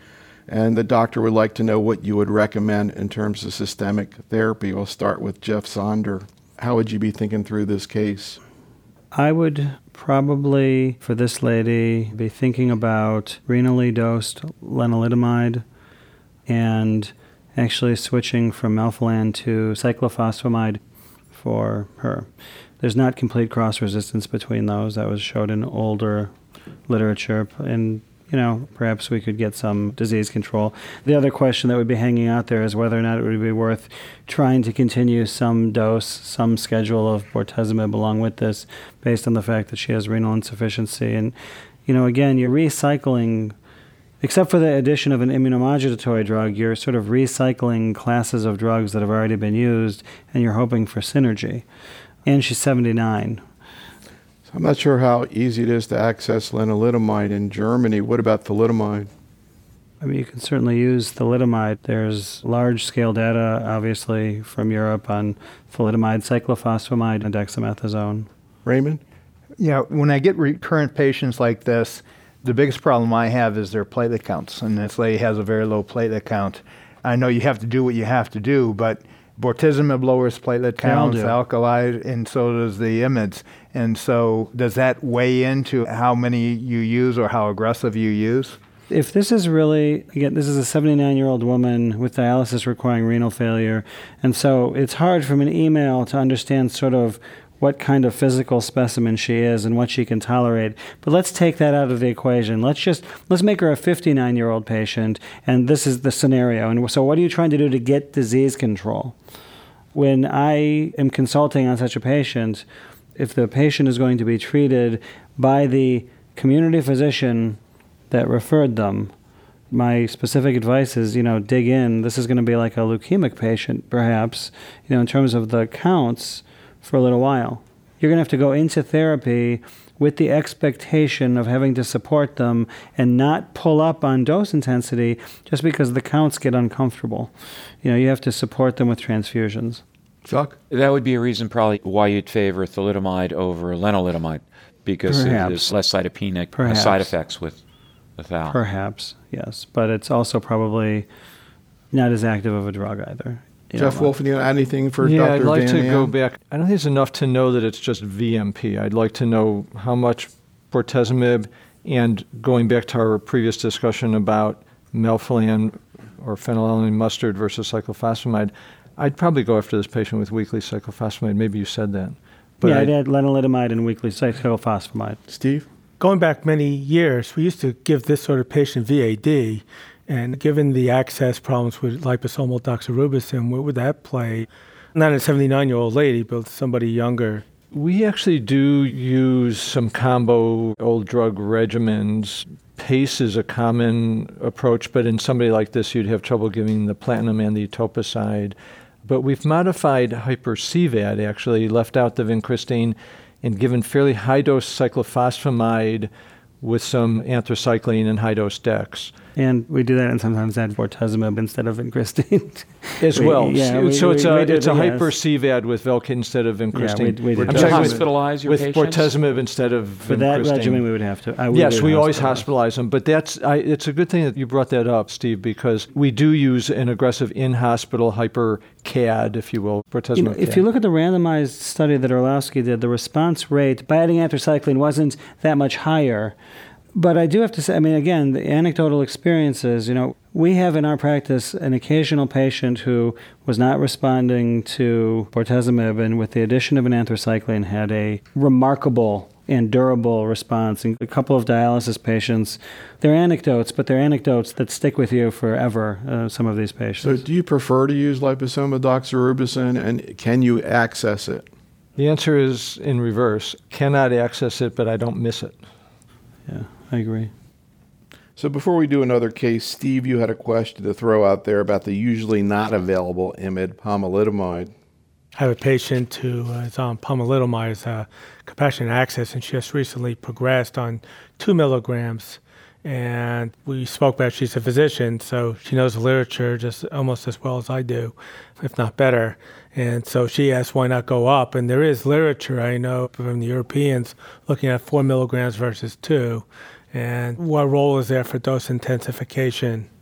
And the doctor would like to know what you would recommend in terms of systemic therapy. We'll start with Jeff Sonder. How would you be thinking through this case? I would probably, for this lady, be thinking about renally dosed lenalidomide and actually switching from melphalan to cyclophosphamide for her. There's not complete cross-resistance between those. That was showed in older literature, and perhaps we could get some disease control. The other question that would be hanging out there is whether or not it would be worth trying to continue some dose, some schedule of bortezomib along with this, based on the fact that she has renal insufficiency. And, again, you're recycling, except for the addition of an immunomodulatory drug, you're sort of recycling classes of drugs that have already been used, and you're hoping for synergy. And she's 79. I'm not sure how easy it is to access lenalidomide in Germany. What about thalidomide? I mean, you can certainly use thalidomide. There's large-scale data, obviously, from Europe on thalidomide, cyclophosphamide, and dexamethasone. Raymond? Yeah, when I get recurrent patients like this, the biggest problem I have is their platelet counts. And this lady has a very low platelet count. I know you have to do what you have to do, but bortezomib lowers platelet counts, alkali, and so does the IMiDs. And so does that weigh into how many you use or how aggressive you use? If this is really, again, this is a 79-year-old woman with dialysis requiring renal failure, and so it's hard from an email to understand sort of what kind of physical specimen she is and what she can tolerate. But let's take that out of the equation. Let's make her a 59-year-old patient, and this is the scenario. And so what are you trying to do to get disease control? When I am consulting on such a patient, if the patient is going to be treated by the community physician that referred them, my specific advice is, dig in. This is going to be like a leukemic patient, perhaps, in terms of the counts for a little while. You're going to have to go into therapy with the expectation of having to support them and not pull up on dose intensity just because the counts get uncomfortable. You have to support them with transfusions. Chuck? That would be a reason probably why you'd favor thalidomide over lenalidomide, because there's less cytopenic side effects with the thal. Perhaps, yes. But it's also probably not as active of a drug either. Jeff Wolf, anything for Dr. Yeah, I'd like Van to Am? go back. I don't think it's enough to know that it's just VMP. I'd like to know how much bortezomib, and going back to our previous discussion about melphalan or phenylalanine mustard versus cyclophosphamide, I'd probably go after this patient with weekly cyclophosphamide. Maybe you said that. But I'd add lenalidomide and weekly cyclophosphamide. Steve? Going back many years, we used to give this sort of patient VAD, and given the access problems with liposomal doxorubicin, where would that play? Not a 79-year-old lady, but somebody younger. We actually do use some combo old drug regimens. PACE is a common approach, but in somebody like this, you'd have trouble giving the platinum and the etoposide. But we've modified hyper-CVAD, actually, left out the vincristine, and given fairly high-dose cyclophosphamide with some anthracycline and high-dose dex. And we do that and sometimes add bortezomib instead of vincristine. As well. So it's a hyper yes. CVAD with Velcade instead of vincristine. Yeah, we Would you hospitalize your with patients? bortezomib instead of For that vincristine. regimen, we would have to. Yes, we always hospitalize them. But it's a good thing that you brought that up, Steve, because we do use an aggressive in-hospital hyper-CAD, if you will, bortezomib. If you look at the randomized study that Orlowski did, the response rate by adding anthracycline wasn't that much higher. But I do have to say, again, the anecdotal experiences, we have in our practice an occasional patient who was not responding to bortezomib, and with the addition of an anthracycline had a remarkable and durable response. And a couple of dialysis patients, they're anecdotes, but they're anecdotes that stick with you forever, some of these patients. So do you prefer to use liposomal doxorubicin, and can you access it? The answer is in reverse. Cannot access it, but I don't miss it. Yeah, I agree. So before we do another case, Steve, you had a question to throw out there about the usually not available IMiD, pomalidomide. I have a patient who is on pomalidomide as compassionate access, and she just recently progressed on 2 milligrams. And we spoke about, she's a physician, so she knows the literature just almost as well as I do, if not better. And so she asked, why not go up? And there is literature, I know, from the Europeans looking at 4 milligrams versus 2. And what role is there for dose intensification?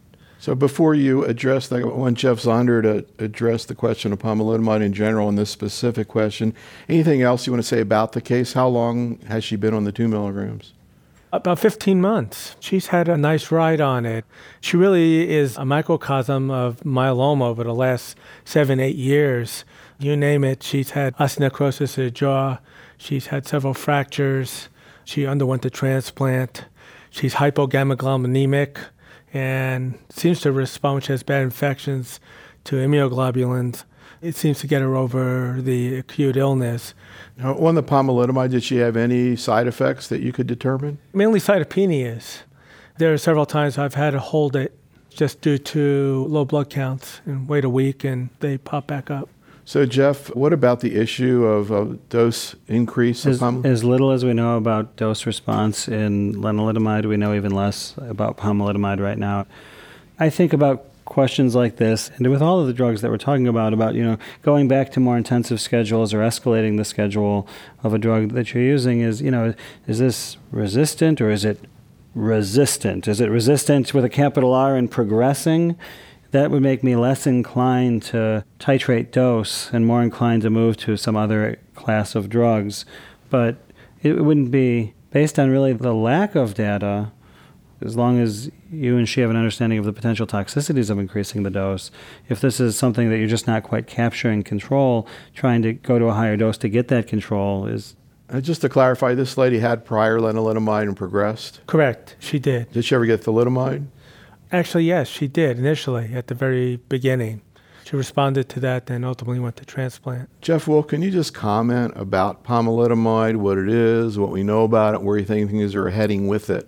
So before you address that, I want Jeff Zonder to address the question of pomalidomide in general and this specific question. Anything else you want to say about the case? How long has she been on the 2 milligrams? About 15 months. She's had a nice ride on it. She really is a microcosm of myeloma over the last 7-8 years. You name it, she's had osteonecrosis of the jaw. She's had several fractures. She underwent a transplant. She's hypogammaglobulinemic and seems to respond when she has bad infections to immunoglobulins. It seems to get her over the acute illness. Now, on the pomalidomide, did she have any side effects that you could determine? Mainly cytopenias. There are several times I've had to hold it just due to low blood counts and wait a week and they pop back up. So, Jeff, what about the issue of dose increase? As little as we know about dose response in lenalidomide, we know even less about pomalidomide right now. I think about questions like this, and with all of the drugs that we're talking about, going back to more intensive schedules or escalating the schedule of a drug that you're using is this resistant or is it resistant? Is it resistant with a capital R and progressing? That would make me less inclined to titrate dose and more inclined to move to some other class of drugs. But it wouldn't be based on really the lack of data, as long as you and she have an understanding of the potential toxicities of increasing the dose. If this is something that you're just not quite capturing control, trying to go to a higher dose to get that control is... Just to clarify, this lady had prior lenalidomide and progressed? Correct, she did. Did she ever get thalidomide? Actually, yes, she did initially at the very beginning. She responded to that, then ultimately went to transplant. Jeff Wolf, can you just comment about pomalidomide, what it is, what we know about it, where you think things are heading with it?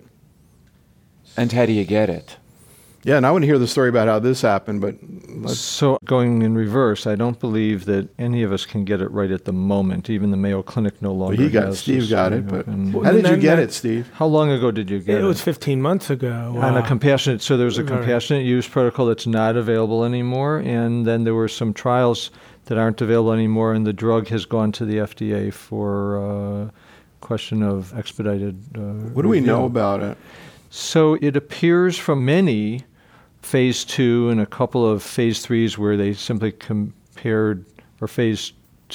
And how do you get it? Yeah, and I want to hear the story about how this happened, but So going in reverse, I don't believe that any of us can get it right at the moment. Even the Mayo Clinic no longer has Steve this, got it, but and how did you get it, Steve? how long ago did you get it? It was 15 months ago. On a compassionate, so there's a Very. compassionate use protocol that's not available anymore, and then there were some trials that aren't available anymore, and the drug has gone to the FDA for question of expedited What do we review. know about it? So it appears from many phase 2 and a couple of phase 3s where they simply compared, or phase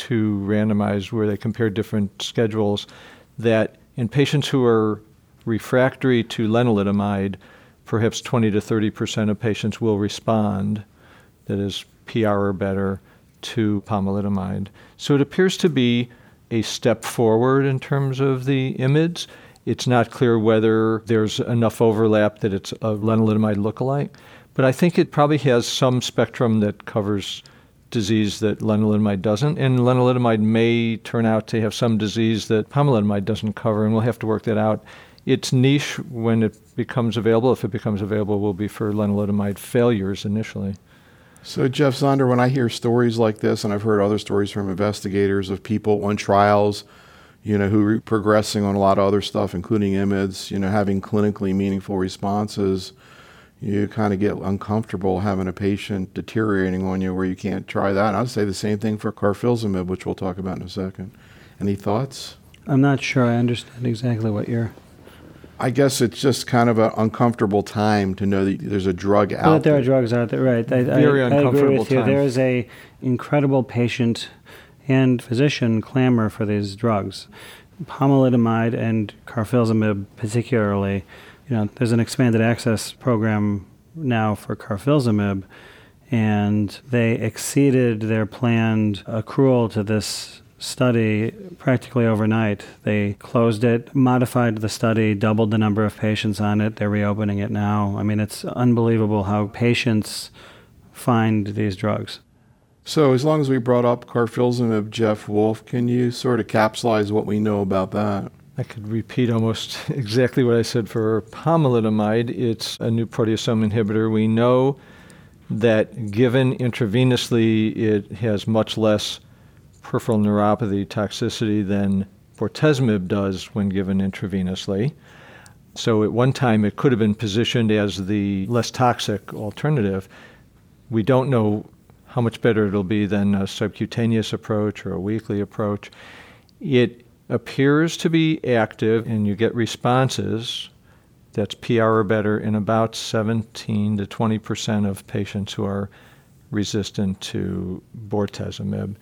2 randomized where they compared different schedules, that in patients who are refractory to lenalidomide, perhaps 20 to 30% of patients will respond, that is PR or better, to pomalidomide. So it appears to be a step forward in terms of the IMiDs. It's not clear whether there's enough overlap that it's a lenalidomide lookalike, but I think it probably has some spectrum that covers disease that lenalidomide doesn't, and lenalidomide may turn out to have some disease that pomalidomide doesn't cover, and we'll have to work that out. Its niche, when it becomes available, if it becomes available, will be for lenalidomide failures initially. So, Jeff Zonder, when I hear stories like this, and I've heard other stories from investigators of people on trials, who are progressing on a lot of other stuff, including IMiDs, having clinically meaningful responses, you kind of get uncomfortable having a patient deteriorating on you where you can't try that. And I'd say the same thing for carfilzomib, which we'll talk about in a second. Any thoughts? I'm not sure I understand exactly what you're... I guess it's just kind of an uncomfortable time to know that there's a drug out But there are drugs out there, right. Very I agree uncomfortable with you. time. There is a incredible patient and physician clamor for these drugs. Pomalidomide and carfilzomib particularly, there's an expanded access program now for carfilzomib, and they exceeded their planned accrual to this study practically overnight. They closed it, modified the study, doubled the number of patients on it. They're reopening it now. I mean, it's unbelievable how patients find these drugs. So as long as we brought up carfilzomib, Jeff Wolf, can you sort of capsulize what we know about that? I could repeat almost exactly what I said for pomalidomide. It's a new proteasome inhibitor. We know that given intravenously, it has much less peripheral neuropathy toxicity than bortezomib does when given intravenously. So at one time, it could have been positioned as the less toxic alternative. We don't know how much better it'll be than a subcutaneous approach or a weekly approach. It appears to be active, and you get responses That's PR or better in about 17 to 20% of patients who are resistant to bortezomib.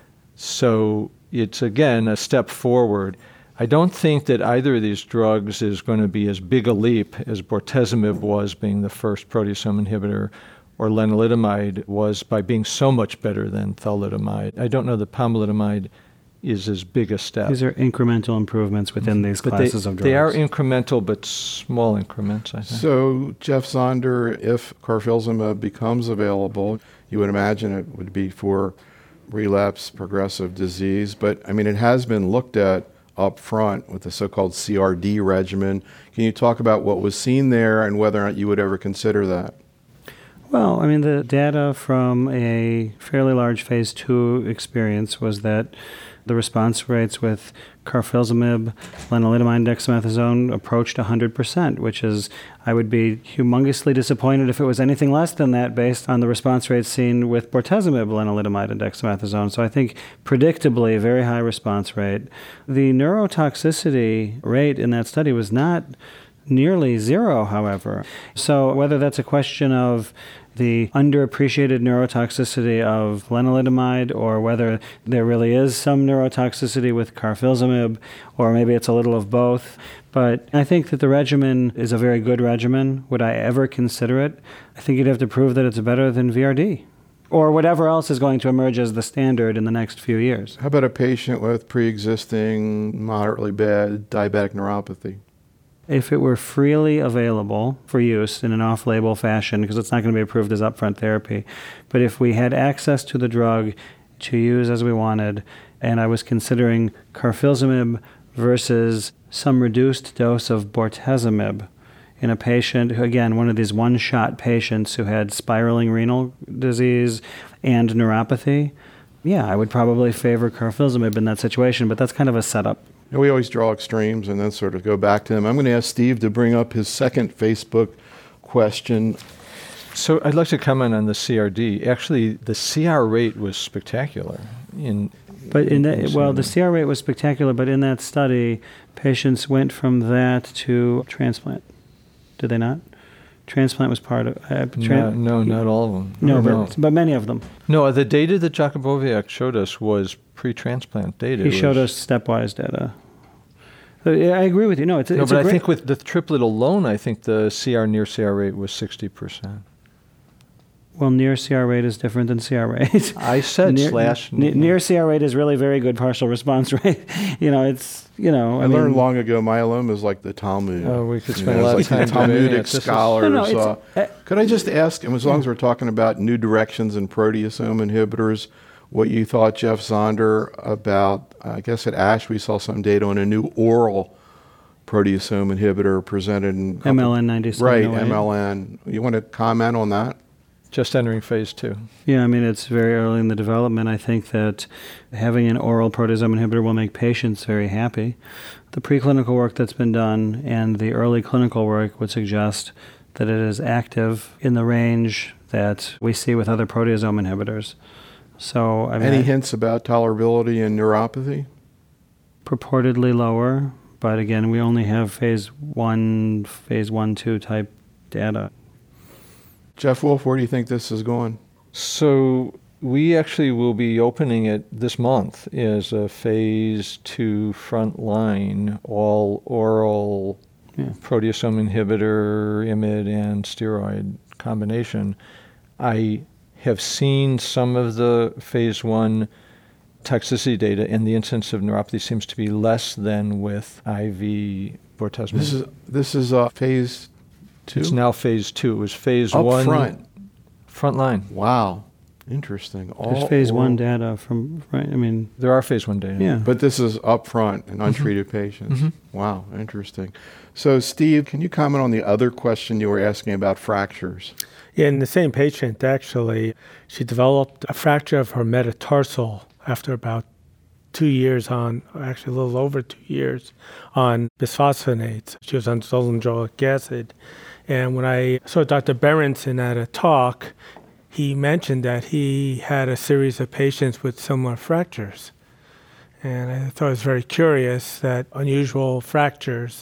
So it's, again, a step forward. I don't think that either of these drugs is going to be as big a leap as bortezomib was, being the first proteasome inhibitor, or lenalidomide was by being so much better than thalidomide. I don't know that pomalidomide is as big a step. These are incremental improvements within these classes of drugs. They are incremental, but small increments, I think. So, Jeff Zonder, if carfilzomib becomes available, you would imagine it would be for relapse progressive disease. But, I mean, it has been looked at up front with the so-called CRD regimen. Can you talk about what was seen there and whether or not you would ever consider that? Well, I mean, the data from a fairly large phase 2 experience was that the response rates with carfilzomib, lenalidomide, dexamethasone approached 100%, which is, I would be humongously disappointed if it was anything less than that based on the response rates seen with bortezomib, lenalidomide, and dexamethasone. So I think predictably a very high response rate. The neurotoxicity rate in that study was not nearly zero, however. So whether that's a question of the underappreciated neurotoxicity of lenalidomide, or whether there really is some neurotoxicity with carfilzomib, or maybe it's a little of both. But I think that the regimen is a very good regimen. Would I ever consider it? I think you'd have to prove that it's better than VRD, or whatever else is going to emerge as the standard in the next few years. How about a patient with pre-existing moderately bad diabetic neuropathy? If it were freely available for use in an off-label fashion, because it's not going to be approved as upfront therapy, but if we had access to the drug to use as we wanted, and I was considering carfilzomib versus some reduced dose of bortezomib in a patient who, again, one of these one-shot patients who had spiraling renal disease and neuropathy, yeah, I would probably favor carfilzomib in that situation, but that's kind of a setup. We always draw extremes and then sort of go back to them. I'm going to ask Steve to bring up his second Facebook question. So I'd like to comment on the CRD. Actually, the CR rate was spectacular. The CR rate was spectacular, but in that study, patients went from that to transplant. Did they not? Transplant was part of No, not all of them. No, but many of them. No, the data that Jakubowiak showed us was pre-transplant data. He showed us stepwise data. I agree with you. No, but I think with the triplet alone, I think the near CR rate was 60%. Well, near CR rate is different than CR rate. I said near CR rate is really very good partial response rate. I learned long ago myeloma is like the Talmud. Oh, we could spend a lot of time Talmudic scholars. Could I just ask, and as long as we're talking about new directions in proteasome inhibitors, what you thought, Jeff Zonder, about, I guess at ASH we saw some data on a new oral proteasome inhibitor presented in MLN 9708. Right, MLN. You want to comment on that? Just entering phase 2. Yeah, I mean, it's very early in the development. I think that having an oral proteasome inhibitor will make patients very happy. The preclinical work that's been done and the early clinical work would suggest that it is active in the range that we see with other proteasome inhibitors. So, any hints about tolerability and neuropathy? Purportedly lower, but again, we only have phase 1/2 type data. Jeff Wolf, where do you think this is going? So we actually will be opening it this month as a phase 2 frontline, all oral proteasome inhibitor, IMiD, and steroid combination. I have seen some of the phase 1 toxicity data, and the incidence of neuropathy seems to be less than with IV bortezomib. This is phase 2? It's now phase 2. It was phase Up 1. Front. Frontline. Wow. Interesting. There's phase 1 data from, right? I mean, there are phase 1 data. Yeah. But this is up front in untreated patients. Mm-hmm. Wow. Interesting. So, Steve, can you comment on the other question you were asking about fractures? Yeah, in the same patient, actually, she developed a fracture of her metatarsal after about 2 years actually a little over 2 years, on bisphosphonates. She was on zoledronic acid. And when I saw Dr. Berenson at a talk, he mentioned that he had a series of patients with similar fractures. And I thought it was very curious that unusual fractures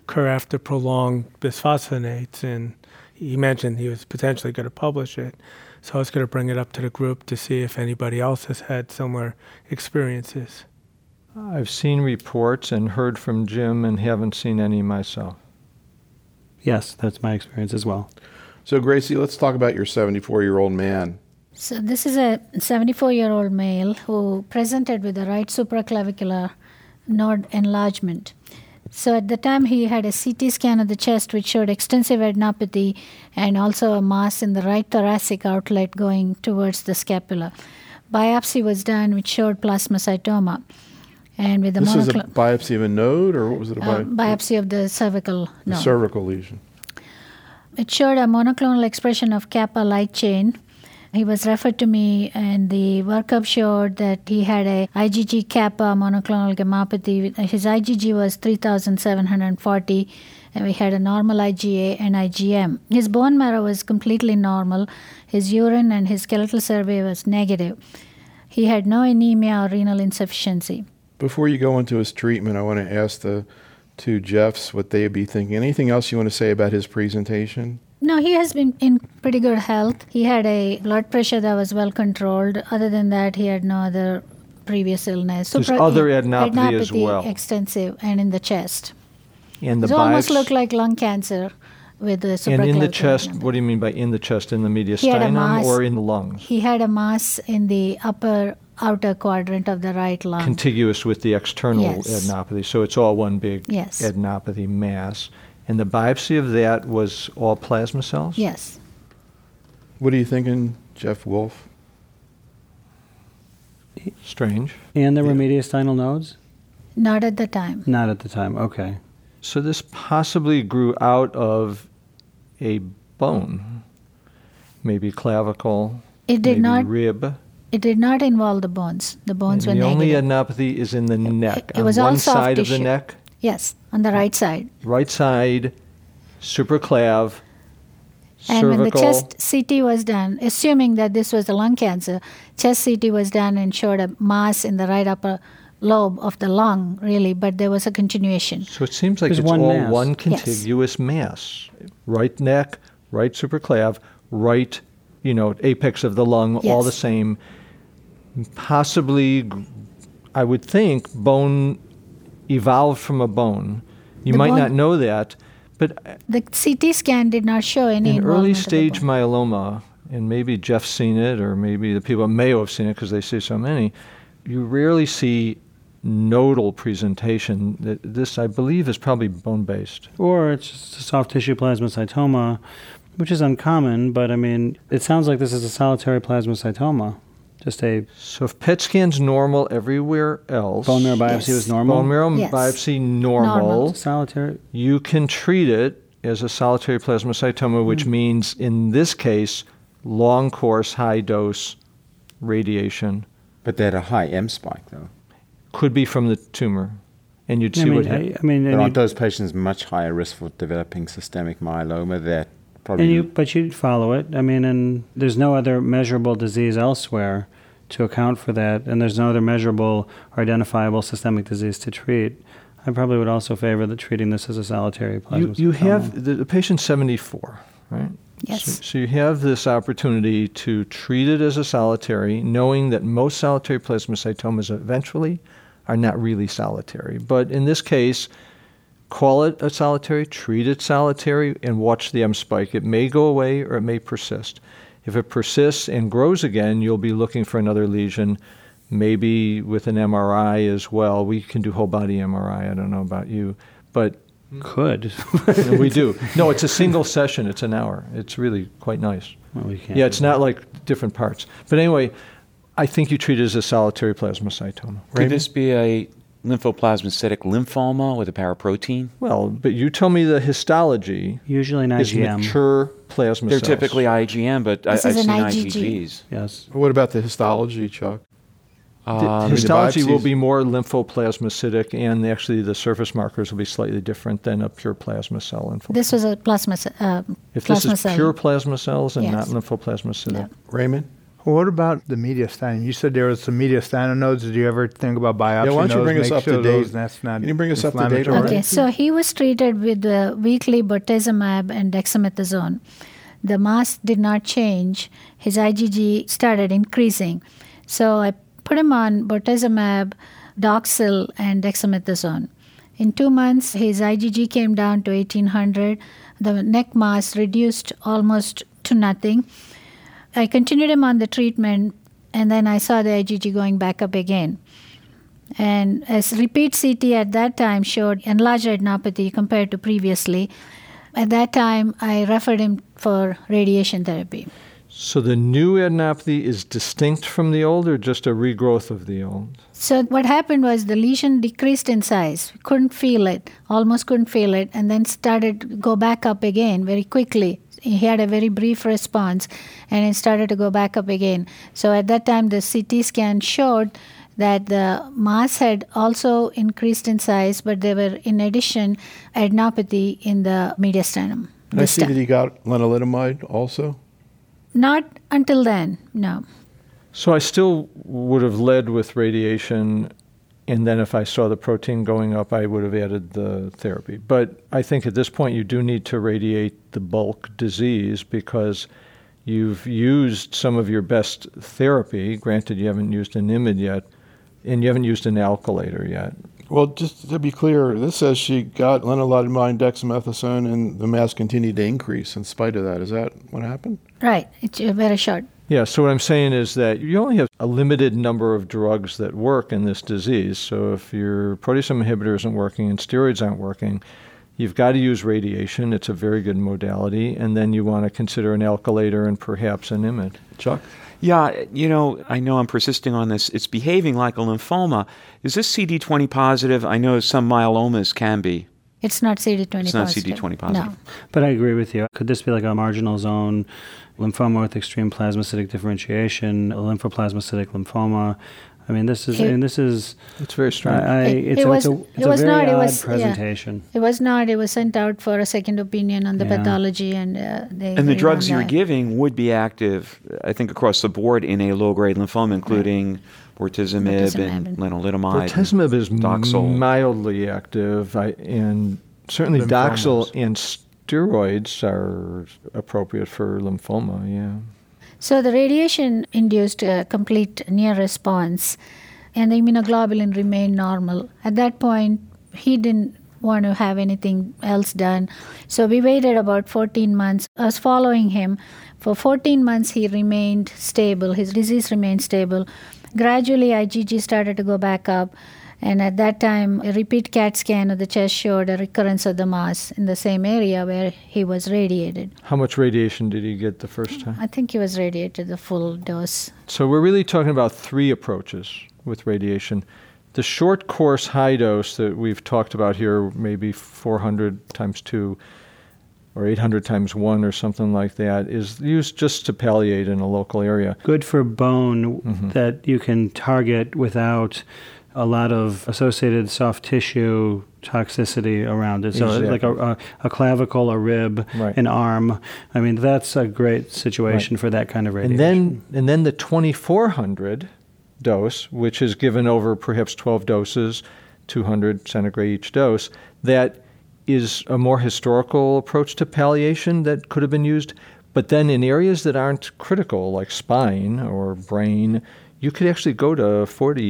occur after prolonged bisphosphonates, and he mentioned he was potentially going to publish it. So I was going to bring it up to the group to see if anybody else has had similar experiences. I've seen reports and heard from Jim and haven't seen any myself. Yes, that's my experience as well. So, Gracie, let's talk about your 74-year-old man. So this is a 74-year-old male who presented with a right supraclavicular node enlargement. So at the time he had a CT scan of the chest which showed extensive adenopathy and also a mass in the right thoracic outlet going towards the scapula. Biopsy was done which showed plasmacytoma. And with the This is a biopsy of a node, or what was it? Biopsy of the cervical node. Cervical lesion. It showed a monoclonal expression of kappa light chain. He was referred to me, and the workup showed that he had a IgG kappa monoclonal gammopathy. His IgG was 3,740, and we had a normal IgA and IgM. His bone marrow was completely normal. His urine and his skeletal survey was negative. He had no anemia or renal insufficiency. Before you go into his treatment, I want to ask the two Jeffs what they'd be thinking. Anything else you want to say about his presentation? No, he has been in pretty good health. He had a blood pressure that was well controlled. Other than that, he had no other previous illness. There's other adenopathy as well. Extensive, and in the chest. And the It almost looked like lung cancer with the supraclavicular. And in the chest, what do you mean by in the chest? In the mediastinum or in the lungs? He had a mass in the upper outer quadrant of the right lung. Contiguous with the external Yes. adenopathy. So it's all one big Yes. adenopathy mass. And the biopsy of that was all plasma cells? Yes. What are you thinking, Jeff Wolf? Strange. And there were mediastinal nodes? Not at the time. Not at the time, okay. So this possibly grew out of a bone, maybe clavicle, It did maybe not. rib. It did not involve the bones. The bones And were the only negative. adenopathy is in the neck. it was on all one soft side of the tissue. neck, Yes, on the right side. right side, supraclav, And when the cervical. chest CT was done, assuming that this was the lung cancer, chest CT was done and showed a mass in the right upper lobe of the lung, really, but there was a continuation. So it seems like There's it's one all mass. one contiguous mass. Right neck, right supraclav, right, apex of the lung, all Yes. the same. Possibly, I would think, bone evolved from a bone. You The might bone- not know that, but The CT scan did not show any in involvement early of the stage bone. myeloma, and maybe Jeff's seen it, or maybe the people at Mayo have seen it because they see so many, you rarely see nodal presentation. This, I believe, is probably bone-based. Or it's just a soft tissue plasmacytoma, which is uncommon, but I mean, it sounds like this is a solitary plasmacytoma. Just a So if PET scan's normal everywhere else, bone marrow biopsy Yes. was normal. bone marrow Yes. biopsy normal, Normal. Solitary. you can treat it as a solitary plasmacytoma, which means in this case, long course, high dose radiation. But they had a high M spike, though. Could be from the tumor. And you'd see I mean, what happened. and But aren't you- those patients much higher risk for developing systemic myeloma that probably... but you'd follow it. I mean, and there's no other measurable disease elsewhere to account for that, and there's no other measurable or identifiable systemic disease to treat. I probably would also favor treating this as a solitary plasmacytoma. You have, the patient's 74, right? Yes. So you have this opportunity to treat it as a solitary, knowing that most solitary plasmacytomas eventually are not really solitary. But in this case, call it a solitary, treat it solitary, and watch the M spike. It may go away or it may persist. If it persists and grows again, you'll be looking for another lesion, maybe with an MRI as well. We can do whole body MRI. I don't know about you, but Could. we do. No, it's a single session. It's an hour. It's really quite nice. Well, we can't Yeah, do it's that. not like different parts. But anyway, I think you treat it as a solitary plasmacytoma. Could this be a lymphoplasmacytic lymphoma with a paraprotein? Well, but you tell me the histology Usually an is IgM. mature plasma They're cells. typically IgM, but I've This is seen an IgG. IgGs. Yes. What about the histology, Chuck? The the histology will biopsies- be more lymphoplasmacytic, and actually the surface markers will be slightly different than a pure plasma cell lymphoma. This was a If this plasma is cell. pure plasma cells and Yes. not lymphoplasmacytic. Yeah. Raymond? Well, what about the mediastinum? You said there was some mediastinum nodes. Did you ever think about biopsy? Yeah, why don't you those, bring us make up to sure date? those- That's not Can you bring us up to date inflammatory? already? Okay, so he was treated with the weekly bortezomib and dexamethasone. The mass did not change. His IgG started increasing. So I put him on bortezomib, Doxil, and dexamethasone. In 2 months, his IgG came down to 1800. The neck mass reduced almost to nothing. I continued him on the treatment, and then I saw the IgG going back up again. And as repeat CT at that time showed enlarged retinopathy compared to previously, at that time I referred him for radiation therapy. So the new adenopathy is distinct from the old, or just a regrowth of the old? So what happened was the lesion decreased in size. Couldn't feel it, almost couldn't feel it, and then started to go back up again very quickly. He had a very brief response, and it started to go back up again. So at that time, the CT scan showed that the mass had also increased in size, but there were, in addition, adenopathy in the mediastinum. And I see that he got lenalidomide also. Not until then, no. So I still would have led with radiation, and then if I saw the protein going up, I would have added the therapy. But I think at this point you do need to radiate the bulk disease because you've used some of your best therapy. Granted, you haven't used an IMiD yet, and you haven't used an alkylator yet. Well, just to be clear, this says she got lenalidomide, dexamethasone, and the mass continued to increase in spite of that. Is that what happened? Right, it's very short. Yeah, so what I'm saying is that you only have a limited number of drugs that work in this disease. So if your proteasome inhibitor isn't working and steroids aren't working, you've got to use radiation. It's a very good modality. And then you want to consider an alkylator and perhaps an IMiD. Chuck? Yeah, I know I'm persisting on this. It's behaving like a lymphoma. Is this CD20 positive? I know some myelomas can be. It's not CD20 It's not positive. CD20 positive. No. But I agree with you. Could this be like a marginal zone lymphoma with extreme plasmacytic differentiation, a lymphoplasmacytic lymphoma? I mean, this is It's very strange. it's It was- a it very was not, it odd was- yeah. presentation. It was not. It was sent out for a second opinion on the Yeah. pathology, and they. And the agreed drugs on you're that. giving would be active, I think, across the board in a low-grade lymphoma, including bortezomib and Bortezomib. lenalidomide. Bortezomib is Doxil. mildly active, and certainly Doxil and steroids are appropriate for lymphoma, yeah. So the radiation induced a complete near response, and the immunoglobulin remained normal. At that point, he didn't want to have anything else done. So we waited about 14 months. I was following him. For 14 months, he remained stable. His disease remained stable. Gradually, IgG started to go back up. And at that time, a repeat CAT scan of the chest showed a recurrence of the mass in the same area where he was radiated. How much radiation did he get the first time? I think he was radiated the full dose. So we're really talking about three approaches with radiation. The short course high dose that we've talked about here, maybe 400 times 2 or 800 times 1 or something like that, is used just to palliate in a local area. Good for bone that you can target without a lot of associated soft tissue toxicity around it. So like a clavicle, a rib, Right. an arm. I mean, that's a great situation for that kind of radiation. And then the 2400 dose, which is given over perhaps 12 doses, 200 centigrade each dose, that is a more historical approach to palliation that could have been used. But then in areas that aren't critical, like spine or brain, you could actually go to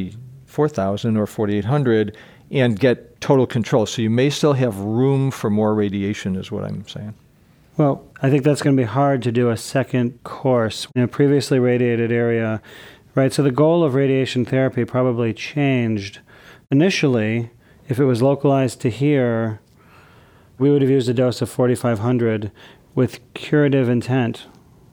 4,000 or 4,800 and get total control. So you may still have room for more radiation, is what I'm saying. Well, I think that's going to be hard to do a second course in a previously radiated area, right? So the goal of radiation therapy probably changed. Initially, if it was localized to here, we would have used a dose of 4,500 with curative intent.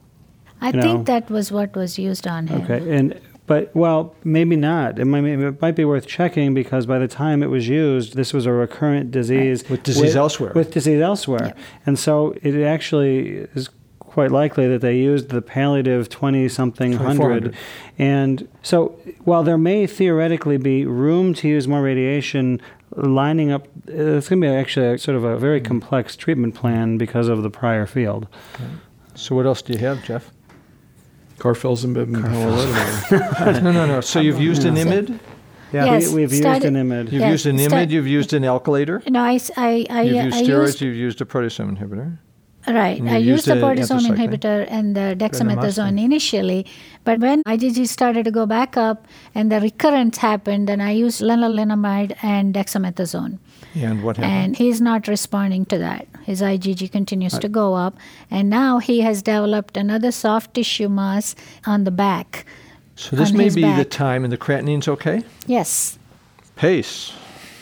I think that was what was used on him. Okay, but maybe not. It might be worth checking because by the time it was used, this was a recurrent disease With disease elsewhere. With disease elsewhere, Yep. and so it actually is quite likely that they used the palliative 20-something hundred. 2400. And so while there may theoretically be room to use more radiation, lining up, it's going to be actually sort of a very complex treatment plan because of the prior field. So what else do you have, Jeff? Carfilzomib and pomalidomide. No. So you've used an IMID? Yeah, Yes, we've used study- an IMID. You've Yes, used an IMID, you've used an alkylator, No, I you've used I steroids, used you've used a proteasome inhibitor. right. and I you've used the used a proteasome anthracycline. inhibitor and the dexamethasone Bendamustine. initially, but when IgG started to go back up and the recurrence happened, then I used lenalidomide and dexamethasone. And what happened? And he's not responding to that. His IgG continues to go up. And now he has developed another soft tissue mass on the back. So this on may his be the back. time, and the creatinine's okay? Yes. Pace.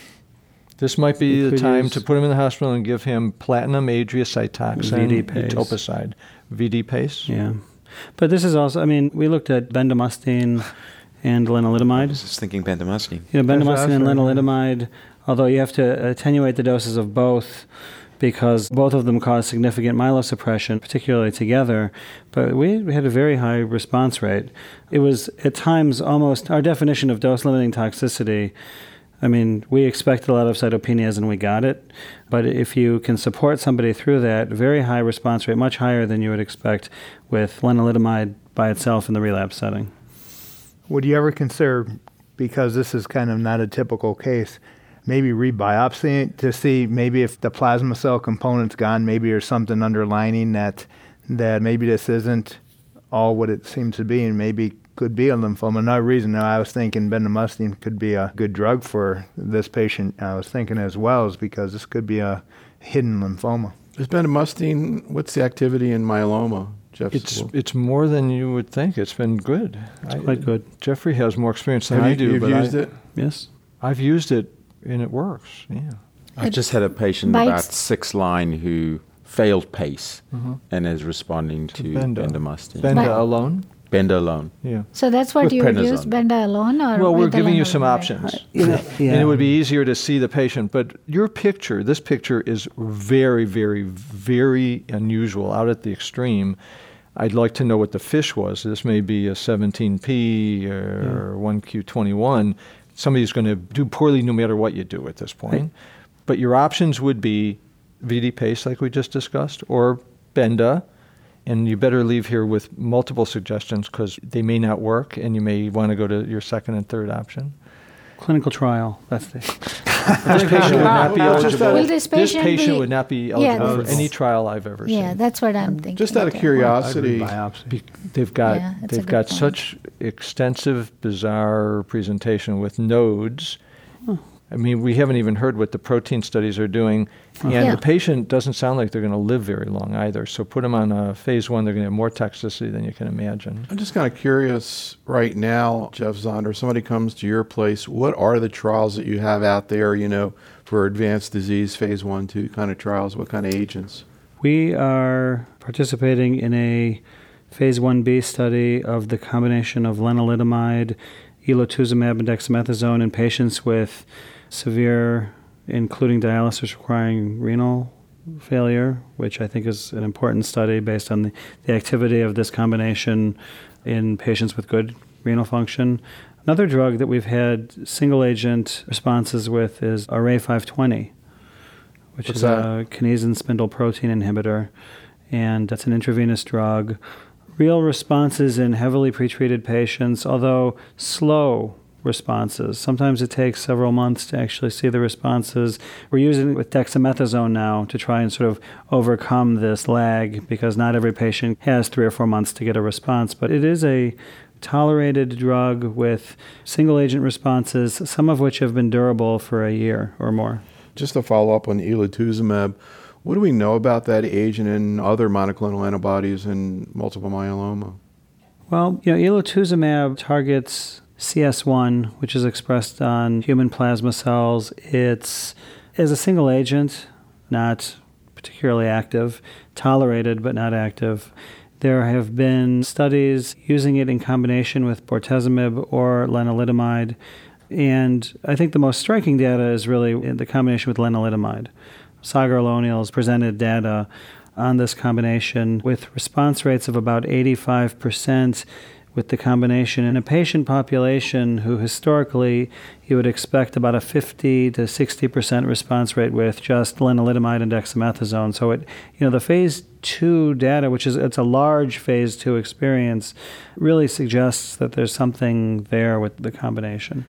This might be You the could time use- to put him in the hospital and give him platinum adriacytoxin, VD pace. etoposide, VD pace. Yeah. But this is also, I mean, we looked at bendamustine and I lenalidomide. was just thinking bendamustine. You know, That's bendamustine and right. lenalidomide, although you have to attenuate the doses of both because both of them cause significant myelosuppression, particularly together. But we had a very high response rate. It was at times almost our definition of dose-limiting toxicity. I mean, we expected a lot of cytopenias and we got it. But if you can support somebody through that, very high response rate, much higher than you would expect with lenalidomide by itself in the relapse setting. Would you ever consider, because this is kind of not a typical case, maybe rebiopsy it to see maybe if the plasma cell component's gone, maybe there's something underlining that maybe this isn't all what it seems to be and maybe could be a lymphoma. Another reason I was thinking bendamustine could be a good drug for this patient, I was thinking as well, is because this could be a hidden lymphoma. Is bendamustine, what's the activity in myeloma, Jeff? It's more than you would think. It's been good. It's quite good. Jeffrey has more experience than Have I you, do. you've but used I, it? Yes. I've used it, and it works. Yeah. I just had a patient Bites- about 6-line who failed PACE and is responding to Benda. bendamustine. Benda But- alone? Benda alone. Yeah. So that's what With you would use, prednisone. Benda alone or Well, we're with the giving you some lenalidomide? options. Yeah. And it would be easier to see the patient. But your picture, this picture is very, very, very unusual out at the extreme. I'd like to know what the fish was. This may be a 17P or 1Q21. Somebody's going to do poorly no matter what you do at this point. Right. But your options would be VD pace, like we just discussed, or Benda. And you better leave here with multiple suggestions because they may not work, and you may want to go to your second and third option. Clinical trial. That's the. This patient would not be Well, just eligible. Will this patient be- would not be eligible for that's- any trial I've ever seen. Yeah, that's what I'm thinking. Just out of Okay. curiosity, Biopsy. They've got Yeah, that's a they've good got point. such extensive, bizarre presentation with nodes. I mean, we haven't even heard what the protein studies are doing, and Yeah. the patient doesn't sound like they're going to live very long either. So put them on a phase 1, they're going to have more toxicity than you can imagine. I'm just kind of curious right now, Jeff Zonder, somebody comes to your place, what are the trials that you have out there, for advanced disease, phase 1, 2 kind of trials? What kind of agents? We are participating in a phase 1b study of the combination of lenalidomide, elotuzumab, and dexamethasone in patients with severe, including dialysis requiring renal failure, which I think is an important study based on the activity of this combination in patients with good renal function. Another drug that we've had single agent responses with is Array520, which What's is that? a kinesin spindle protein inhibitor, and that's an intravenous drug. Real responses in heavily pretreated patients, although slow responses. Sometimes it takes several months to actually see the responses. We're using it with dexamethasone now to try and sort of overcome this lag because not every patient has 3 or 4 months to get a response, but it is a tolerated drug with single agent responses, some of which have been durable for a year or more. Just to follow up on elotuzumab, what do we know about that agent and other monoclonal antibodies in multiple myeloma? Well, elotuzumab targets CS1, which is expressed on human plasma cells. It's, as a single agent, not particularly active, tolerated but not active. There have been studies using it in combination with bortezomib or lenalidomide, and I think the most striking data is really in the combination with lenalidomide. Sagar Loniel's presented data on this combination with response rates of about 85% with the combination in a patient population who historically you would expect about a 50 to 60% response rate with just lenalidomide and dexamethasone. So the phase 2 data, it's a large phase 2 experience, really suggests that there's something there with the combination.